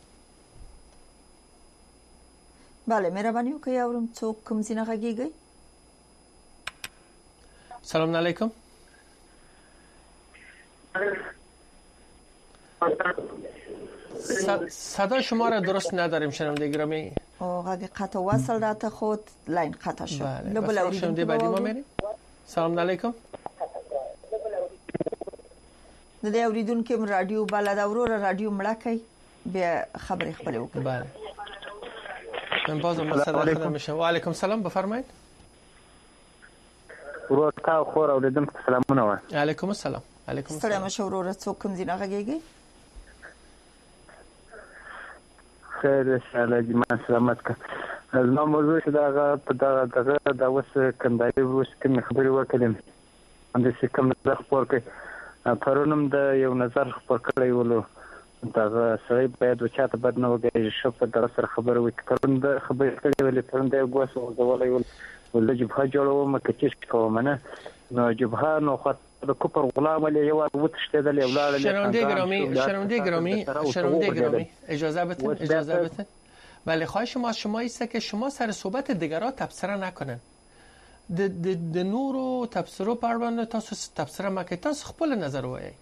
Speaker 3: بله مهرباني وکړئ اورم څوک کوم ځای نه غږیږي
Speaker 2: سلام علیکم صدا شما را درست نداریم شنونده گرامی
Speaker 3: او غږ قطع وصل راته خود لاین قطع شد
Speaker 2: بله بس شنونده بعدی ما میریم سلام علیکم
Speaker 3: د دې اوریدونکو رادیو بلد اورور رادیو مړکای به خبرې خپل وکړي
Speaker 2: بله من بازم مصدر خودم میشم و علیکم سلام بفرمایید
Speaker 16: ورته خور اوریدونکو سلامونه و
Speaker 2: علیکم السلام علیکم السلام
Speaker 3: سلام شورور څوک کوم ځای نه غږیږي
Speaker 16: خیر انشاءالله جمع سلامت کا زما موضوع چې دا په دا وس کندای وس کې خبرې وکړم اند چې کوم د خبر کې پرونم د یو نظر خبر کړی ولو دا سړی باید وچاته بد نه وګوري شو په در سره خبرې وکړي پرون د خبرې کړې ولې پرون د غوسه ولې ول جبهه جوړو مکه چې کوم نه نو جبهه نو خط د کوپر غلام علی یو وتشتدل یو لاله
Speaker 2: شنونده گرامی اجازه بدین بله خواهش شما است که شما سر صحبت دیگران تبصره نکنن د نورو تبصرو پرونده تاسو تبصره مکه تاسو خپل نظر وایي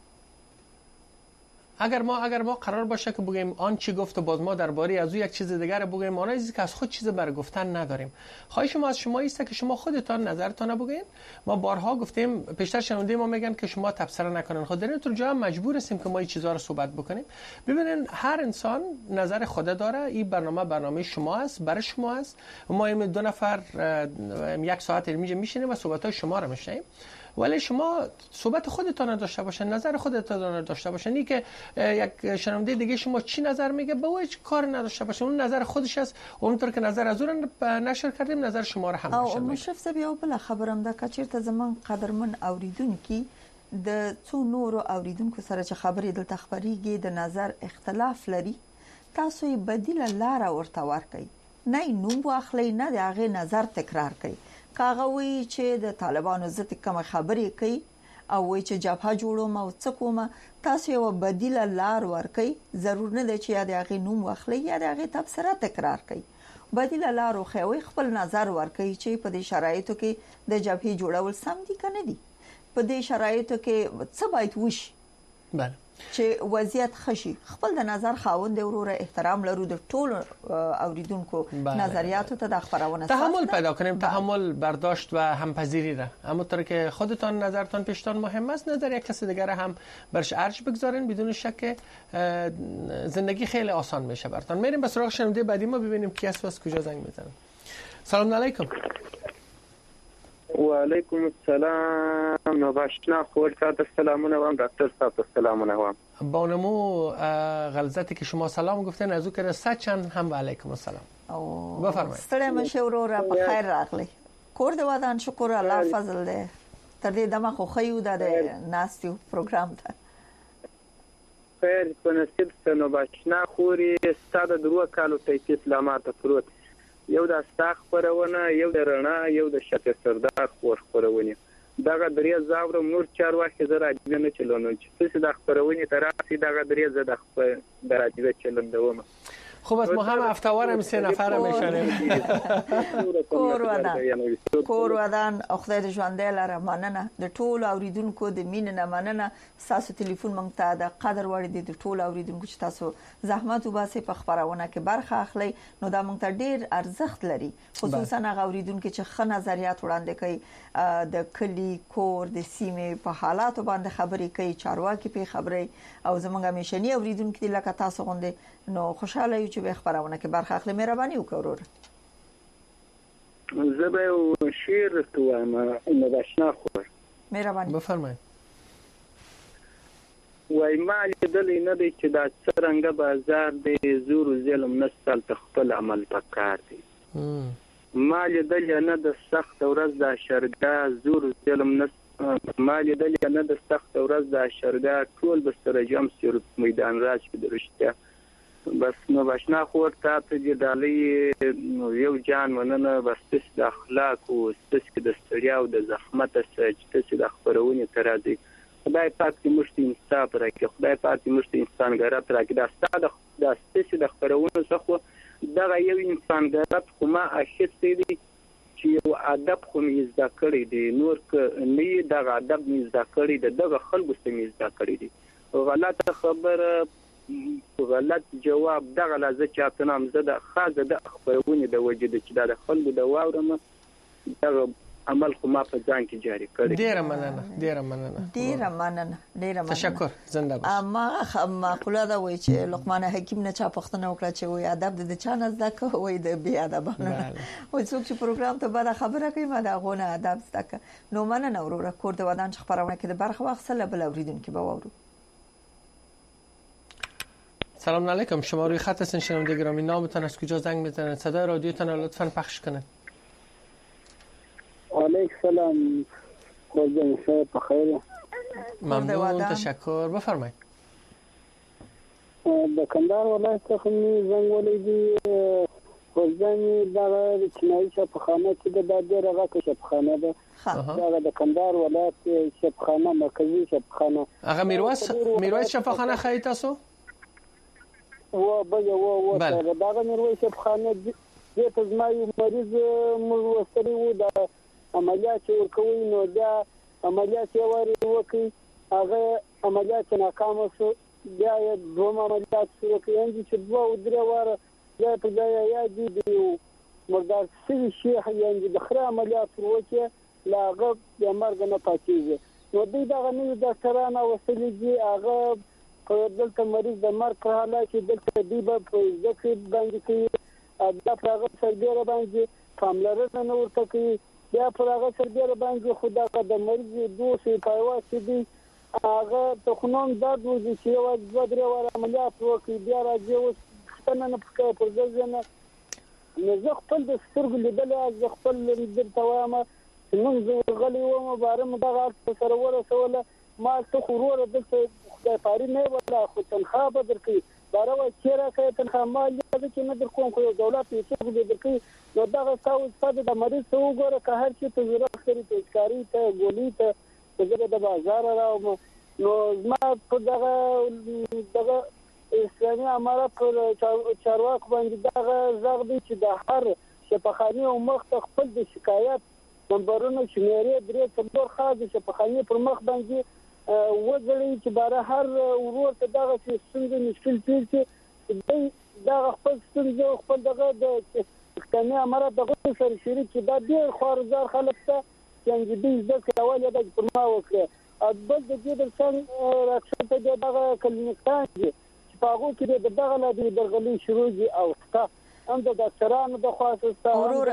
Speaker 2: اگر ما قرار باشه که بگیم آن چی گفت و باز ما درباره از او یک چیز دیگر بگیم ما چیزی که از خود چیز برای گفتن نداریم. خواهش ما از شما است که شما خودتان نظرتان بگین. ما بارها گفتیم پیشتر شنونده ما میگن که شما تبصره نکنن. خود در این طور جا مجبور هستیم که ما این چیزا رو صحبت بکنیم. ببینن هر انسان نظر خود داره. این برنامه شما است، برای شما است. ما این دو نفر یک ساعت اینجا میشینیم و صحبت‌های شما رو میشنویم. ولی شما صحبت خودتان داشته باشین، نظر خودتان داشته باشین. این که یک شنونده دیگه شما چی نظر میگه به هیچ کار نداشته باشین. اون نظر خودش است. اونطور که نظر از اون نشر کردیم نظر شما رو هم نشر
Speaker 3: او مشرف صاحب یو بل خبرم ده کچیرته زمان قدرمن اوریدونکو د څو نورو اوریدونکو سره چې خبرې دلته خبريږي د نظر اختلاف لري تاسو یې بدیله لار ورته ورکړئ نه نوم واخلئ نه د هغه نظر تکرار کړئ کاغوي چې د طالبانو ضد کوم خبرې کوي او وای چې جبهه جوړوم او څه کوم تاسو یو بدیله لار ورکړئ ضرور نه دی چې یا د هغه نوم واخلئ یا د هغه تبصره تکرار کړئ بدیله لار خو خپل نظر ورکړئ چې په دې شرایطو کې د جبهه جوړول سم دي کنه دي په دې شرایطو کې څه باید وشي
Speaker 2: بله
Speaker 3: چې وضعیت خشي خپل د نظر خاوند وروره احترام لرو د ټول اوریدونکو نظریاتو ته د خبرونه
Speaker 2: تحمل پیدا کنیم تحمل برداشت و همپذیری را همونطور که خودتان نظرتان پیشتان مهم است نظر یک کسی دیگر هم برش ارج بگذارین بدون شک زندگی خیلی آسان میشه براتون. میریم به سراغ شنونده بعدی ما ببینیم کی است و از کجا زنگ میزنه. سلام علیکم.
Speaker 17: و علیکم السلام نوباشنا خورتات السلامونه و دکتر صاحب السلامونه و
Speaker 2: بانمو غلظتی که شما سلام گفتین از او که سچن هم و علیکم السلام بفرمایید.
Speaker 3: ستړی مشورو را په خیر راغلی کور د ودان شکر الله فضل ده تر دې دمه خو خیو د ناستیو پروګرام ته
Speaker 17: خیر په نصیب نوباشنا خوري ستاده درو کالو ته اسلامات پروت یو د استاخ خبرونه یو د رڼا یو د شکر سردار خبرونه دغه درې زاوره نور چارواکي زره راځي نه چلونه چې څه د خبرونه تراسي دغه درې زده خبر راځي چلندوم
Speaker 2: خوب است ما هم افتوار هم 3 نفر میشنیم
Speaker 3: کور ودان خدای دې ژوندې لاره مننه د ټول اوریدونکو د مين نه مننه تاسو ټلیفون مونږ ته د قدر وړ دي د ټول اوریدونکو چې تاسو زحمت وباسي په خبرونه کې برخه اخلي نو دا مونږ ته ډیر ارزښت لري خصوصا هغه اوریدونکو چې ښه نظریات وړاندې کوي د کلی کور د سیمه په حالاتو باندې خبرې کوي چارواکي په خبرې او زمونږ میشنی اوریدونکو لکه تاسو غونډه نو خوشاله یو چې به خبرونه کې برخه اخلي مهرباني وکړئ
Speaker 17: زبه او شیر تو ما نباشنا خور
Speaker 3: مهرباني
Speaker 2: بفرمایئ
Speaker 17: وای ما دلې نه دی چې دا څنګه بازار دی زور ظلم نسل تخپل عمل پکار دی ما دلې نه د سخت ورځ د شرګا زور ظلم نسل ما دلې نه د سخت ورځ د شرګا ټول بستر جام سر میدان راځي درشته بس نو باشنا خور ته ته دالي یو جان مننه بس د اخلاق او د ستړیا او د زحمت سره د خبرونه ترازی خدای پاک دې مشت انصاف راکړي خدای پاک دې مشت انسان غیرت راکړي دا ستاسو د خبرونه څخه دا یو انسان غیرت کومه اخیستې دي چې یو ادب خو زده کړی دی نور ک نه دا ادب زده کړی دی دغه خلکو سمې زده کړی دي غلطه خبره غلط جواب دغه لازم چې نام زده خاصه د خبرونه د وجد چې د خلکو د واورم دغه عمل خو ما په ځان کې جاری کړی
Speaker 2: ډیر مننه تشکر زنده باشئ
Speaker 3: ما خپل دا وای چې لقمان حکیم نه چا پښتنه وکړه چې وای ادب د چا نه زده وای د بی ادبانه وای څوک چې پروګرام ته بعد خبره کوي ما دا غونه ادب زده نو مننه وروره کور د ودان خبرونه کې د برخه وخت سره بل اوریدونکو به وورو
Speaker 2: سلام علیکم شما روی خط هستین شنونده گرامی نامتون از کجا زنگ میزنید صدای رادیوتون رو لطفاً پخش کنید
Speaker 5: علیکم سلام خوزن شما بخیر
Speaker 2: ممنون تشکر بفرمایید
Speaker 5: د کندهار ولایت څخه زنګ ولیدي خوزن د چنایي شفاخانه کې د ډېر هغه شفاخانه ده
Speaker 4: دا د کندهار ولایت شفاخانه مرکزی شفاخانه
Speaker 2: هغه میرویس شفاخانه خی تاسو
Speaker 4: و بله دا میرویس شفاخانه د تزمایو مریض مروستري و د عملیات ورکوي نو دا عملیات وری وکي هغه عملیات ناکام شو بیا دوه عملیات شروع کړي چې دوه او درې واره یا په ځای یا دی مردار سوي شیخ یعنی د خره عملیات وکړي لاغه د مرګ نه پاتېږي نو دوی دا غني د ډاکټرانو وسیلې دي هغه دلته مریض د مرګ حالات دلته دی په ځکه باندې کې دا پرغه سرګره باندې پاملرنه نه ورته کوي بیا پرغه سرګره باندې خدای د مریض دوه پایواز دي هغه ته خنوم درد وځي چې یو دوه درې واره عملیات وکړي بیا راځي اوس څنګه نه پکې پر ځنه نو زه خپل د سترګو لیدل زه خپل د توامه موږ غلي و مبارم دغه سره ورسوله ما ته خورور دلته خدای پاري نه ولا خو تنخواه به درکې بارو چیرې کوي تنخواه مال دې چې نه در کوم خو دولت یې څه درکې نو دغه تاسو ستاسو د مریض ته وګوره که هر څه ته ضرورت لري تذکاری ته ګولې ته زه د بازار راو نو ما په دغه اسلامي امارات پر چارواک باندې دغه زغ دي چې د هر شفاخانه او مخ خپل د شکایت نمبرونه شمیرې درې څلور خاص شفاخانه پر مخ باندې وځړي چې بار هر ورور ته دغه څنګه مشکل پیږي دغه خپل څنګه خپل دغه د اسلامي امارات دغه سره شریک دا ډیر خارزار خلک ته څنګه دې ځکه اول د پرما وکړه بل د دې د څنګه راځي دغه کلینیکان دي چې هغه کې دغه لادي درغلي شروع دي او تا هم د ډاکټرانو د خاصه
Speaker 3: ورور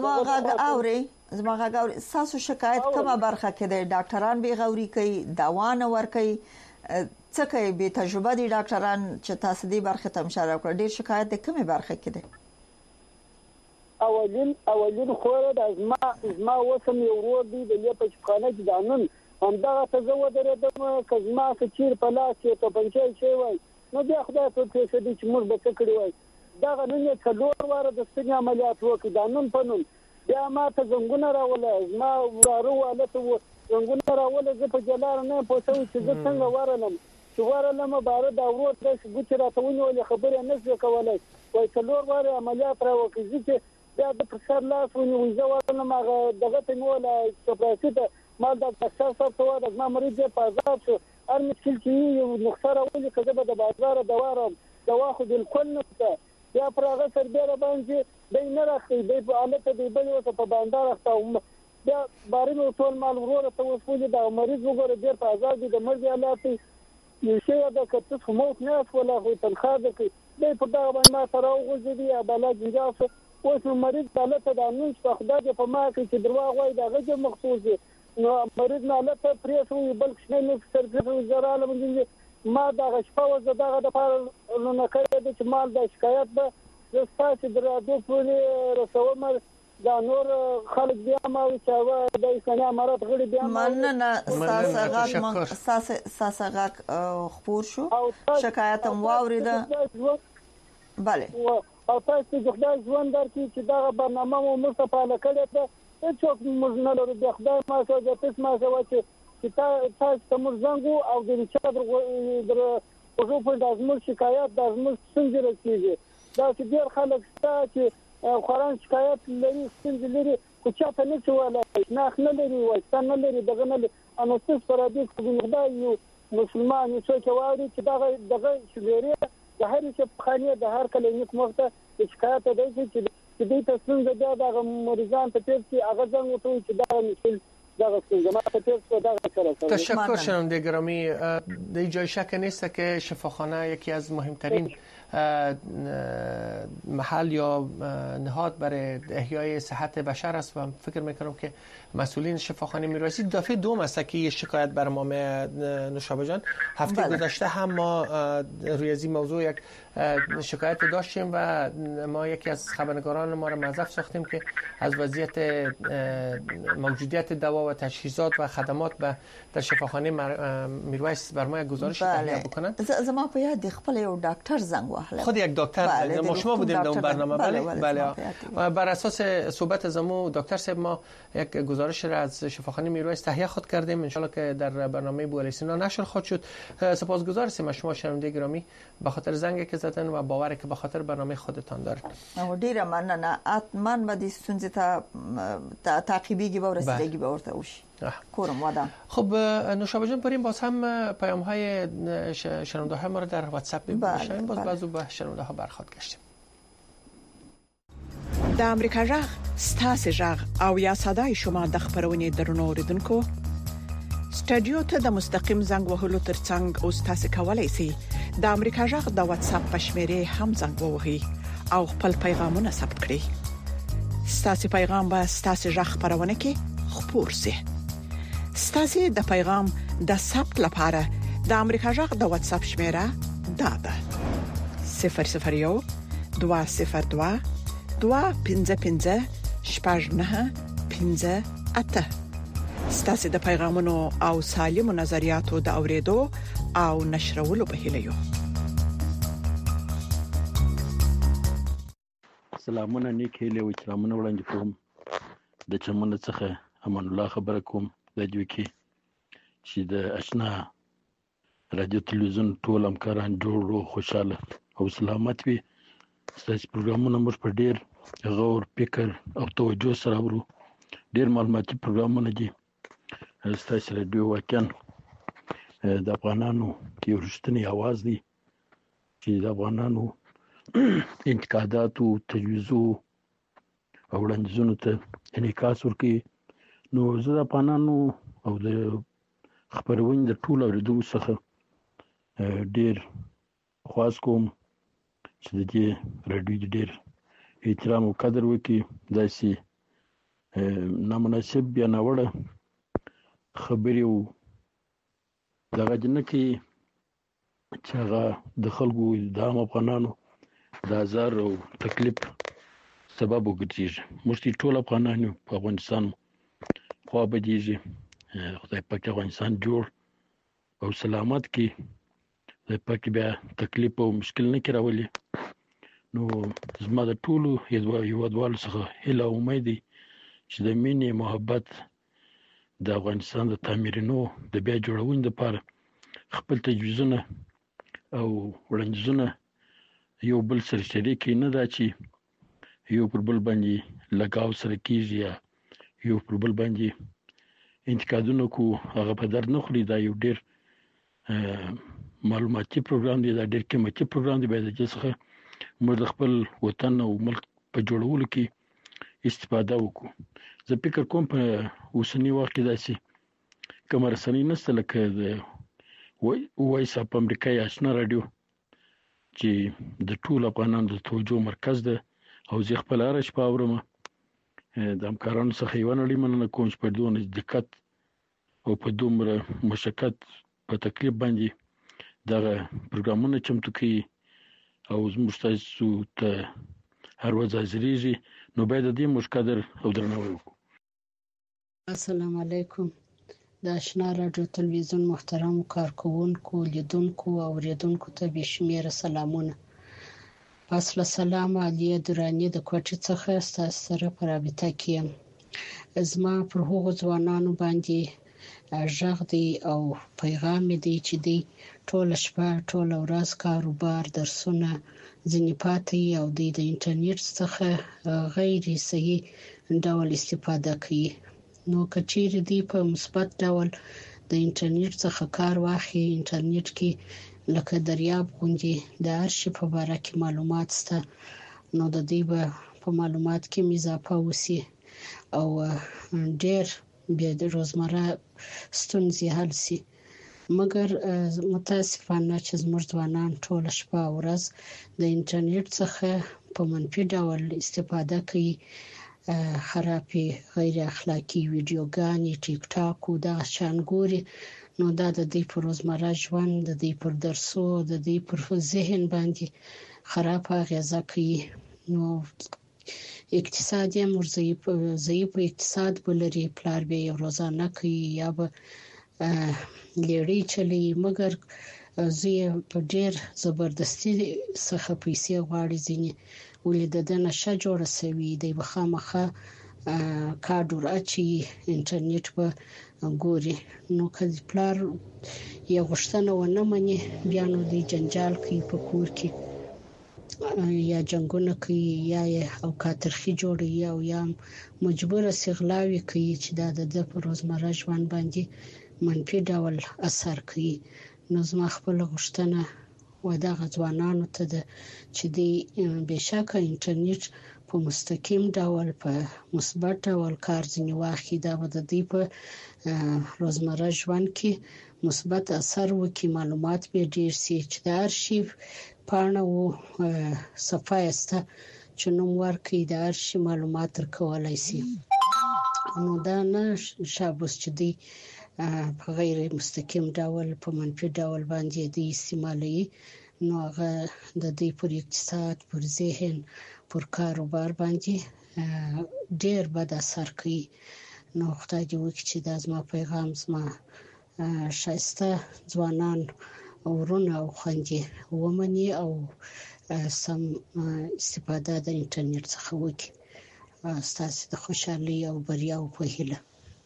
Speaker 3: زما غاوري ساسو شکایت کومه برخه کې د ډاکټران به غوري کوي داوان ور کوي څه کوي به تجربه دي ډاکټران چې تاسو دې برخه ته مشاره کړ ډیر شکایت د کومه برخه کې ده
Speaker 4: اولین خو د ازما وسم یو ورور دی د لیپه شپخانه کې دانن همدغه تزو درېدم کزما چې په لاس ته پنځه شي وای نو بیا خدای په څه دي چې موږ به څه کړی وای دا غننه څلور واره د ستنې عملیات وکړ دانن پنن بیا ما ته زنګونه راول ما ورارو والته زنګونه راول زه په جلار نه پوسو چې زه څنګه ورلم چې ورلم بار دا ورور د ګوچ راتونی ولې خبره نه کولای وای څلور واره عملیات راوکړ چې بیا د پرسر لاس ونی زه ورلم دغه ته نو لا سپراسیته ما د ډاکټر صاحب ته د ما مریض په ځای شو هر مشکل چې یو نخسره ولې کده د بازار دوا خو بالکل نه یا پرغه سربېره باندې د نه راخي د حالت د بل وسه په باندې راځو بیا بارینو ټول مال ورور ته وسولې د مریض وګوره ډیر په آزاد دي د مرګ حالات یو شی دا کته خو موت نه ولا خو تنخواه کوي د په دا باندې ما سره وګورئ یا بلا جنجاسه اوس مریض حالت د امن څخه خدای په ما کې چې درواغ وای دا غږ مخصوص دي نو مریض نه لته پریسو بلکې نه سرګر وزراله باندې ما دا شپه وزه دغه د پاره نو کړی چې مال د شکایت به زستاسو درادو په رسوم دا نور خلک بیا ما چې د اسلامي امارات غړي بیا
Speaker 3: مننه ساسغاک خبر شو شکایت هم واوریده bale
Speaker 4: او تاسو د خدای ژوند درکې چې دا برنامه مو مستفاله کړې ده هیڅوک موږ نه لرو د خدای ما څخه د تاسو ما څخه چې تاسو موږ زنګو او د چا در اوسو په داسمو شکایت داسمو څنګه راځي دا چې ډیر خلک چې خوران شکایت لري څنګه لري خو چا ته نه څه نه لري وای څنګه لري دغه نه انا څه پر دې چې خدای یو مسلمان یو څوک وایي چې دغه شمیرې د هر څه خانه د هر کلینیک مخته شکایت دی چې دې تاسو د مریضان ته پیسې هغه څنګه ته چې دا مشکل
Speaker 2: تشکر شنونده گرامی در جای شک نیست که شفاخانه یکی از مهمترین محل یا نهاد برای احیای صحت بشر است و فکر میکنم که مسئولین شفاخانه میرواسی دفعه دوم است که شکایت بر ما نوشابه جان هفته گذشته هم ما روی از این موضوع یک شکایت داشتیم و ما یکی از خبرنگاران ما را معذب ساختیم که از وضعیت موجودیت دوا و تجهیزات و خدمات در شفاخانه میرویس بر ما گزارش تهیه بکنند.
Speaker 3: زما په یاد خپل یو ډاکټر زنګ واهله.
Speaker 2: خود یک دکتر ما شما بودیم در اون برنامه. بله و بر اساس صحبت زمو دکتر صاحب ما یک گزارش را از شفاخانه میرویس تهیه خود کردیم، ان شاءالله که در برنامه بوالسینا نشر خواهد شد. سپاسگزار هستیم شما شنونده گرامی به خاطر زنگی که زدن و باوری که به خاطر برنامه خودتان دارید.
Speaker 3: ډیره مننه. اتمن به دې ستونزې ته تعقیبیږي به رسیدگی به ورته وشي. کورم ودان.
Speaker 2: خب نوشابه جان بریم باز هم پیام های شنونده های ما رو در واتساپ ببینیم. باز بازو به شنونده ها برخورد گشتیم.
Speaker 1: د امریکا جغ ستاسو جغ او یا صداي شما د خبرونې درنو اوریدونکو سټډیو ته د مستقیم زنګ وهلو ترڅنګ او تاسو کولای شئ د امریکا جغ د واتساپ په شمیره هم زنګ ووهئ او خپل پیغامونه ثبت کړئ. ستاسو پیغام به ستاسو جغ خبرونه کې خپور شي. ستاسو د پیغام د ثبت لپاره د امریکا جغ د واتساپ شمیره دا ده 001 202 255 شپږ 9 5 ستاسو د پیغامونو او سالمو نظریاتو د اوریدو او نشرولو په هیله یو.
Speaker 18: سلامونه نیک هیله او احترامونه وړاندې کوم. د چمن څخه امان الله خبر کوم د دې کې چې د آشنا رادیو تلویزیون ټول همکاران جوړ خوشاله او سلامت وي. ستاسو پروګرامونه موږ په ډیر غور فکر او توجه سره ورو. ډیر معلوماتي پروګرامونه دي. ستاسو رادیو واقعا د افغانانو یو رښتینی आवाज دی چې د افغانانو انتقادات او تجویزو او وړاندیزونو ته انعکاس ورکوي. نو زه د افغانانو او د خبرونې د ټولو اوریدونکو څخه ډیر خواست کوم چې د دې رادیو ډیر احترام او قدر وکړي. داسې نامناسب یا ناوړه خبرې او دغه نه کوي چې هغه د خلکو د عام افغانانو د ازار او تکلیف سبب وګرځي. موږ ټول افغانان یو په افغانستان خوا بدیږي. خدای پاک افغانستان جوړ او سلامت کړي. خدای پاک بیا تکلیف او مشکل نه کړي راولي. نو زما د ټولو هیوادوالو څخه هیله او امید دی چې د مینې محبت د افغانستان د تعمیرینو د بیا جوړونې لپاره خپل تجویزونه او وړاندیزونه یو بل سره شریکي، نه دا چې یو پر بل باندې لګاو سره کیږي یا یو پر بل باندې انتقادونه کو هغه په درد نه خوري. دا یو ډیر معلوماتي پروګرام دی. دا ډیر قیمتي پروګرام دی. باید د څخه موږ د خپل وطن او ملک په جوړولو کې استفاده وکړو. زه فکر کوم په اوسنی وخت کې داسې کوم رسنۍ نشته لکه د وایس اپ امریکا یا آشنا رادیو چې د ټول افغانانو د توجه مرکز ده. او زه خپل هره شپه اورم. د همکارانو څخه یو نړۍ مننه کوم چې په دومره دقت او په دومره مشقت په تکلیف باندې دغه پروګرامونه چمتو کوي او زموږ تاسو ته هر ورځ حاضرېږي. نو باید د دې موږ قدر او درناوی وکړو.
Speaker 19: السلام علیکم. د آشنا رادیو تلویزیون محترم کارکونکو، لیدونکو او اوریدونکو ته بې شمېره سلامونه. اصل سلام علیه درانی د کوټې څخه ستاسو سره په رابطه کې یم. زما پر هغو ځوانانو باندې غږ دی او پیغام دی چې دی ټوله شپه ټوله ورځ کاروبار درسونه ځینې پاتې او دی د انټرنیټ څخه غیر صحیح ډول استفاده کوي. نو که چیرې دی په مثبت ډول د انټرنیټ څخه کار واخلي، انټرنیټ کې لکه دریاب غوندې د هر شي په باره کې معلومات شته، نو د دې به په معلومات کې اضافه وشي او ډېر بیا د روزمره ستونزې حل شي. مګر متاسفانه چې زموږ ځوانان ټوله شپه او ورځ د انټرنیټ څخه په منفي ډول استفاده کوي. خرابې غیر اخلاقي ویډیوګانې، ټیک ټاک او دغه شیان ګوري. نو دا د دوی په روزمره ژوند، د دوی پر درسو، د دوی پر ذهن باندې خراب اغیزه کوي. نو اقتصاد یې ضعیف اقتصاد بلري. پلار به یې روزانه کوي یا به لیړې چلی. مګر زه په ډیر زبردستی څخه پیسې غواړي ځینې ولې د نشه جوړه سوي د بخامخه کارډ ورچی انټرنیټ په ګوري نو کله پلار یو غشتنه ونه مني بیا نو دی جنجال کوي په کور کې یا جنگونه کوي یا او کاترخي جوړي او یا مجبور استغلاوي کوي چې د په روزمره ژوند باندې منفي ډول اثر کوي نو زما خپل غشتنه ودغه ځوانانو ته چې دی بشکه انټرنیټ په مستقیم ډول په مثبت ډول کار ځنی واخی دا به د دې په روزمره ژوند کې مثبت اثر وکړي معلومات به ډیر سي چې د ارشیو پاڼه او صفایسته چې نوم ورکړي د ارشیو معلومات ترکولای شي نو دا نه شابوس چې دی په غیر مستقیم ډول په منفي ډول باندې د استعمالي نو هغه د دې پر اقتصاد پر ذهن پر کاروبار باندې ډیر بد اثر کوي نو خدای دې وکړي چې دا زما پیغام زما شایسته ځوانان ورونه او خوندې ومني او سم استفاده د انټرنیټ څخه وکړي ستاسو د خوشحالي او بریا په هیله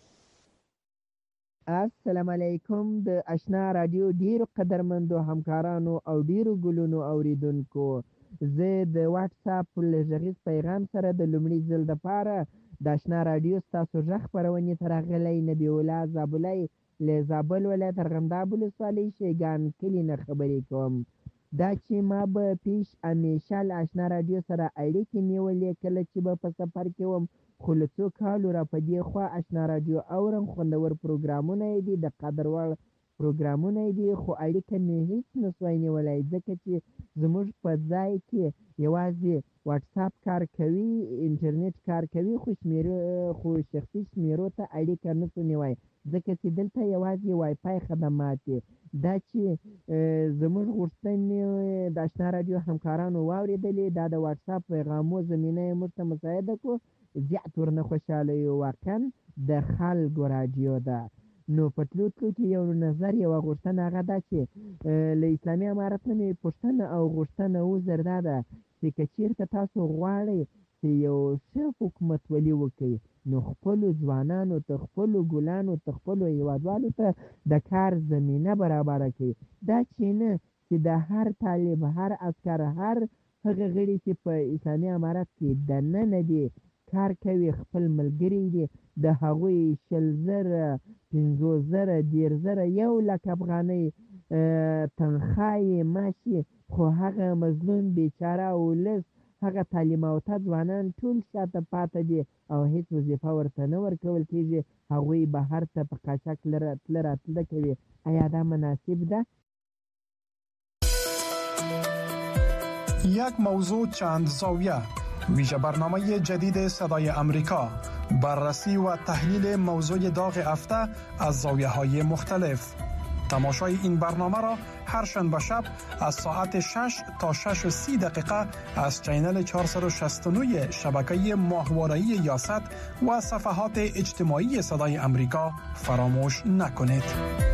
Speaker 20: السلام علیکم د آشنا رادیو ډیرو قدرمندو همکارانو او ډیرو ګلونو اوریدونکو زه د واتس اپ لږغیز پیغام سره د لومړي ځل لپاره د آشنا رادیو ستاسو غږ خپرونې ته راغلی نبی الله زابلی له زابل ولایت ارغنداب ولسوالۍ شیګان کلي نه خبرې کوم دا چې ما به پیش همیشه له آشنا رادیو سره اړیکې نیولې کله چې به په سفر کې وم خو له څو کالو را په دې خوا آشنا رادیو اورم خوندور پروګرامونه یې دي د قدر وړ پروګرامونه یې دي خو اړیکه مې هیڅ نسوای نیولی ځکه چې زموږ په ځای کې یوازې واتس اپ کار کوي انټرنیټ کار کوي خو شخصي شمیرو ته اړیکه نسو نیوای ځکه چې دلته یوازې وای فای خدمات دي دا چې زموږ غوښتنې د آشنا رادیو همکارانو واورېدلې دا د واتس اپ پیغامو زمینه یې موږ ته مساعده کړو زیات ورنه خوشحاله یو واقعا د خلکو رادیو ده نو په تلو کې یو نظر یو غوښتنه هغه ده چې له اسلامي امارت نه مې پوښتنه او غوښتنه وزر دا ده چې که چېرته تاسو غواړئ چې یو ښه حکومتولي وکړئ نو خپلو ځوانانو ته خپلو ګلانو ته خپلو هیوادوالو ته د کار زمینه برابره کړي دا چې نه چې د هر طالب هر عسکر هر هغه غړي چې په اسلامي امارت کې دننه دي کار کوي خپل ملګري دي د هغوی 100,000 50,000 10,000 100,000 افغانۍ تنخواه ماشي خو هغه مظلوم بیچاره ولس هغه تعلیم یافته ځوانان ټول شاته پاتې دي او هیڅ وظیفه ورته نه ورکول کیږي هغوی بهر ته په قاچاق تله راتله کوي آیا دا مناسب ده؟
Speaker 21: یک موضوع چند زاویه ویژه برنامه جدید صدای امریکا بررسی و تحلیل موضوع داغ هفته از زاویه‌های مختلف تماشای این برنامه را هر شنبه شب از ساعت 6 تا 6:30 دقیقه از چینل 469 شبکه ماهواره‌ای یاست و صفحات اجتماعی صدای امریکا فراموش نکنید.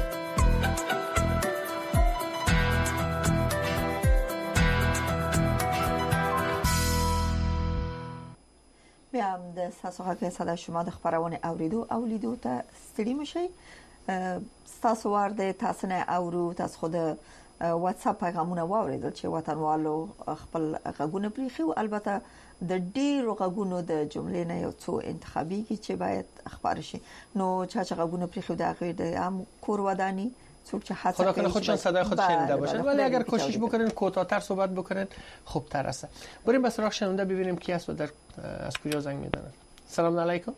Speaker 3: بیا هم د تاسو غږ صدای شما د خبرونه اوریدو او لیدو ته ستړي مشئ تاسو ورده تاسو نه اورو تاسو خود واتس اپ پیغامونه واوریدل چې وطنوالو خپل غږونه پریخي او البته د ډیرو غږونو د جملې نه یو څو انتخابي کی چې باید اخبار شي نو چا غږونه پریخي د غیر د هم کور ودانی
Speaker 2: خدا کنه خودشان صدای خود شنیده باشن ولی اگر کوشش بکنن کوتاه‌تر صحبت بکنن خوبتر است. بریم به سراغ شنونده ببینیم کی است و از کجا زنگ میزنن. سلام علیکم.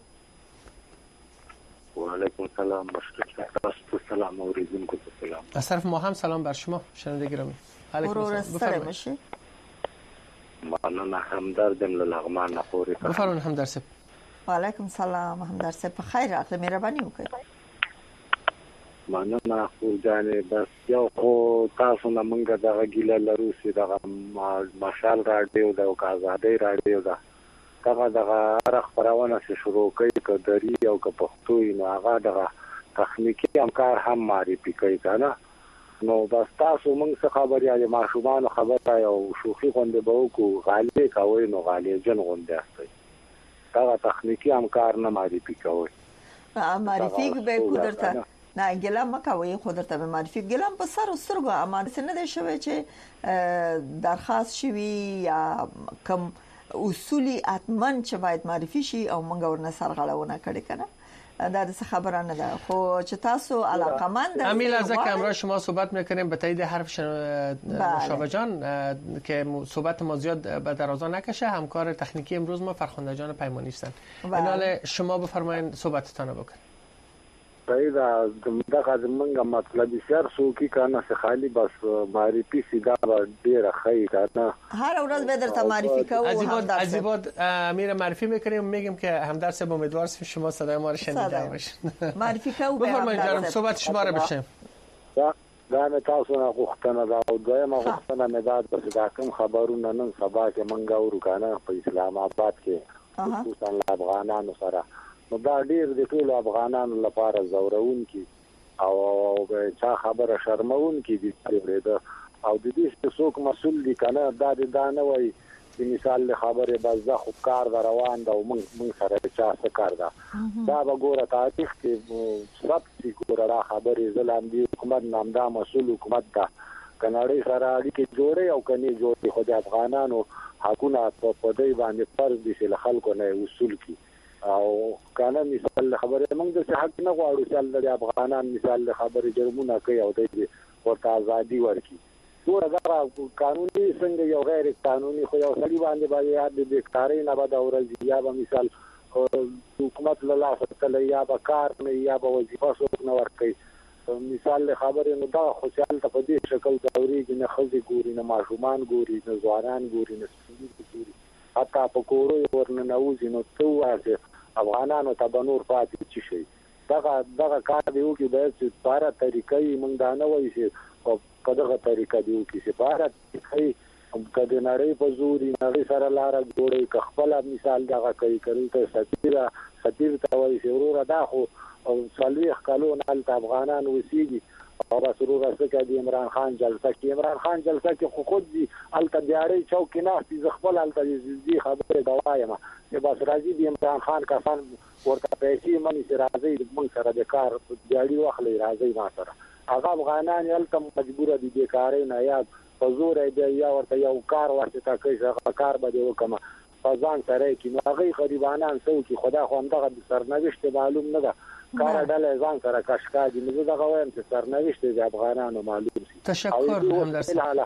Speaker 22: و علیکم سلام باشید. سلام اوریدونکو سلام.
Speaker 2: از طرف ما هم سلام بر شما شنونده گرامی.
Speaker 3: علیکم السلام. بفرمایید.
Speaker 22: من همدردم لغمان نخوری.
Speaker 2: بفرمایید همدرد صاحب.
Speaker 3: و علیکم سلام همدرد صاحب خیر راغلی مهرباني وکړئ.
Speaker 22: مننه خو جانې بس یو خو تاسو نه مونږ دغه ګیله لرو چې دغه مشال راډیو د آزادۍ راډیو ده دغه هر خبرونه چې شروع کوي که دري او که پښتو نو هغه دغه تخنیکي همکار هم معرفي کوي که نه نو بس تاسو موږ څه خبرې یا ماشومان خبره او شوخي غونډه به وکړو غالي کوي نو غالي جن غونډه استي دا تخنیکی همکار نه معرفي کوي
Speaker 3: معرفي به قدرت نه ګلام مکوي قدرت به معرفي ګلام په سر سترګو امانه نه دی شوی چې درخواست شوی یا کوم اصولي اتمن چې باید معرفي شي او موږ ورنه سرغړونه کړی کنه دا څه خبره نه ده خو چې تاسو علاقمند
Speaker 2: امیل از که امروز شما صحبت میکنیم به تایید حرف مشابه جان که صحبت ما زیاد به درازا نکشه همکار تکنیکی امروز ما فرخنده جان پیمانی هستند اینال شما بفرمایید صحبتتان بکنید
Speaker 22: دا دغه زمونږ مطلب سر سوکی کنه چې خالی بس معرفي سیدا ډیره خی کنه
Speaker 3: هر ورځ به درته معرفی کوم
Speaker 2: از بعد امیر معرفی میکنیم میگیم که همدرس امیدوار شما صدای ما رو شنیده باشید
Speaker 3: معرفی کوم
Speaker 2: بفرمایید جانم صحبت شما رو بشنویم
Speaker 22: دا مې تاسو نه غوښتنه دا او دویمه غوښتنه مې دا چې دا کوم خبرونه نن سبا کې منګه ورو کنه په اسلام آباد کې خصوصا افغانانو سره نو دا ډیر د ټول افغانانو لپاره زورون کی او چا خبره شرمون کی دي او د دې څوک مسول دي کنه دا د دانه وای چې مثال له خبره بازه خو کار روان دا او موږ سره چا څه کار دا به ګوره تاریخ کې سب چې ګوره را خبره زلام دي حکومت نامدا مسول حکومت دا کناړي سره اړیکې جوړي او کني جوړي خو د افغانانو حقونه په دې باندې فرض دي چې خلکو نه اصول کی او کنه مثال خبره موږ د حق نه غواړو چې د افغانان مثال خبره جرمونه کوي او د ورته ازادي ورکړي ټول دا قانوني څنګه یو غیر قانوني خو یو سړي باندې یاد د بیکارۍ نه بعد اورځي یا به مثال حکومت له لاسه تل یا به کار نه یا به وظیفه څوک نه ورکړي مثال خبره نو دا خو چې په دې شکل دوري کې نه خزي ګوري نه ماشومان ګوري نه ځوانان ګوري نه سپین ګوري حتی په کورو ورنه نوځي نو ته وایې افغانانو ته به نور پاتې چی شي دغه کار دی چې د سپاره طریقې موږ دا نه وایي چې په دغه طریقه دی چې سپاره طریقې کله نړۍ په زوري نړۍ سره لار جوړي که خپل مثال دغه کوي ته سفیر ته وایي چې ورور دا خو او صالح قانون ال افغانان وسیږي او رسول راسته د عمران خان جلسه کې خود دي ال تبياري چوک نه چې خپل ال دي خبره دوایم چې بس راځي د عمران خان کسان ورته پیسې مني چې راځي موږ سره د کار دیاړي واخلي راځي ما سره هغه افغانان ال تم مجبور دي د کاري نه یا حضور دی یا ورته یو کار ورته کوي چې کار به وکما فزان سره کې نو هغه غریبانان سو کې خدا خو هم دغه سرنوشت معلوم نه ده کار ډله ځان سره کشکاږي نو دا غواړم چې سرنوشت د افغانانو معلوم شي
Speaker 2: تشکر همدرد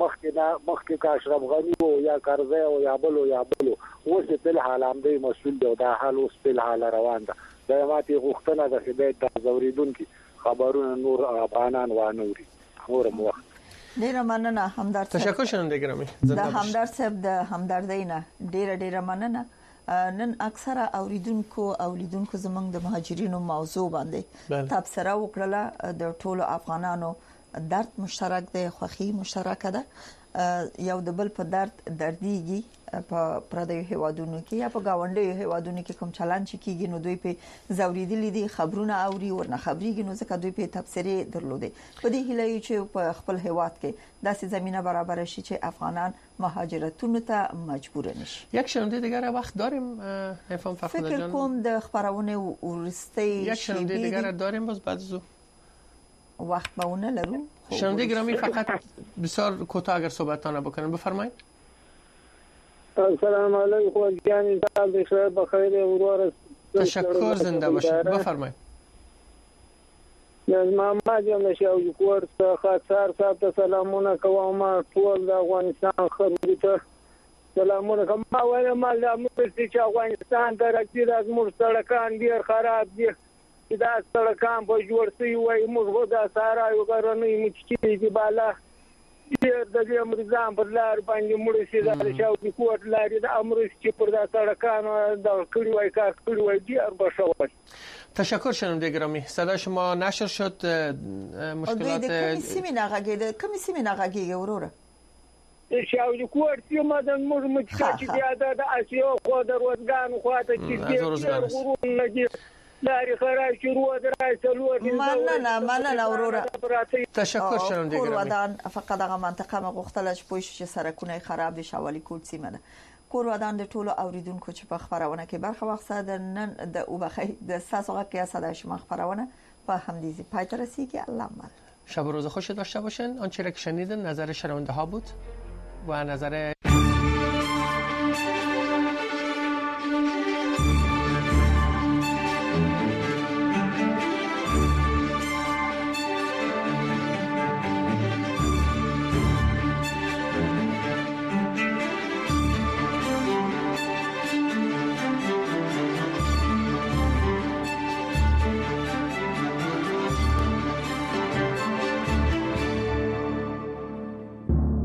Speaker 22: مخکې کا اشرف غنی او یا کرزی او یا بل اوس په حال هم دی مسول دی دا حال اوس په حال روان ده دا ماته غوښتنه ده چې د زوریدونکو خبرونه نور افغانان وانوري نور وخت
Speaker 3: ډیر مننه همدرد
Speaker 2: تشکر شنونده ګرامی
Speaker 3: د همدرد صاحب د همدردۍ نه ډیر مننه نن اکثره اوریدونکو زمونږ د مهاجرینو موضوع باندې تبصره وکړه د ټولو افغانانو درد مشترک دی خوخي مشترک ده یو د بل په درد درديږي په پردیو هیوادونو کې یا په گاونډیو هیوادونو کې کوم چلن چې کیږي نو دوی په زوریدلې دي خبرونه اوري ورنه خبريږي نو ځکه دوی په تبصره درلوده په دې هیله چې په خپل هیواد کې داسې زمينه برابر شي چې افغانان مهاجرتونو ته مجبور نشي
Speaker 2: یک شنونده دیگر وقت داریم نفهم فرخنده جان
Speaker 3: فکر کوم د خبرونه ورسته
Speaker 2: یک شنونده دیگر داریم باز بعد از
Speaker 3: وقت باونه لرو
Speaker 2: شنونده گرامی فقط بسیار کوتاه اگر صحبتتان بکنم بفرمایید
Speaker 4: السلام علیکم جان انشاء الله بخیر اورور
Speaker 2: تشکر زنده باشید بفرمایید
Speaker 4: از محمد یم نشاوی کور څخه صاحب ته سلامونه کوم ټول د افغانستان خبرې ته سلامونه کوم وایم د چې افغانستان درکې د موږ سړکان ډیر خراب دي دا سړکان په جوړ شي وای موږ دا سارا یو غرنۍ مچکی دی بالا ډیر د امریکان پر لار باندې مړ شي دا شاوی کوټ لاري د امریک چې پر دا سړکان د کړي وای کار کړي وای ډیر بشوي
Speaker 2: تشکر شنونده گرامی صدا شما نشر شد مشکلات
Speaker 3: کمی سیمین آقاگیه اورورا
Speaker 4: شاوی کوارتی مادن مجموعی که دیاده دا اسیو خود روزگان خواهد چیزی غرون نگیر لارې خراب شي روه درای څلور
Speaker 3: مننه وروره
Speaker 2: تشکر شنونده
Speaker 3: کور
Speaker 2: گرامی.
Speaker 3: ودان فقط هغه منطقه ما غوښتل چې پوه شي چې سرکونه خراب دي شاولي کوټ سیمه ده کور ودان د ټولو اوریدونکو چې په خبرونه کې برخه واخیسته د نن د اوبخی د ساسوغه کې صدای شما خبرونه په همدیزی پای ته رسیدگی الله مال
Speaker 2: شب و روز خوش داشته باشین. آنچه را که شنیدن نظر شنونده ها بود و نظر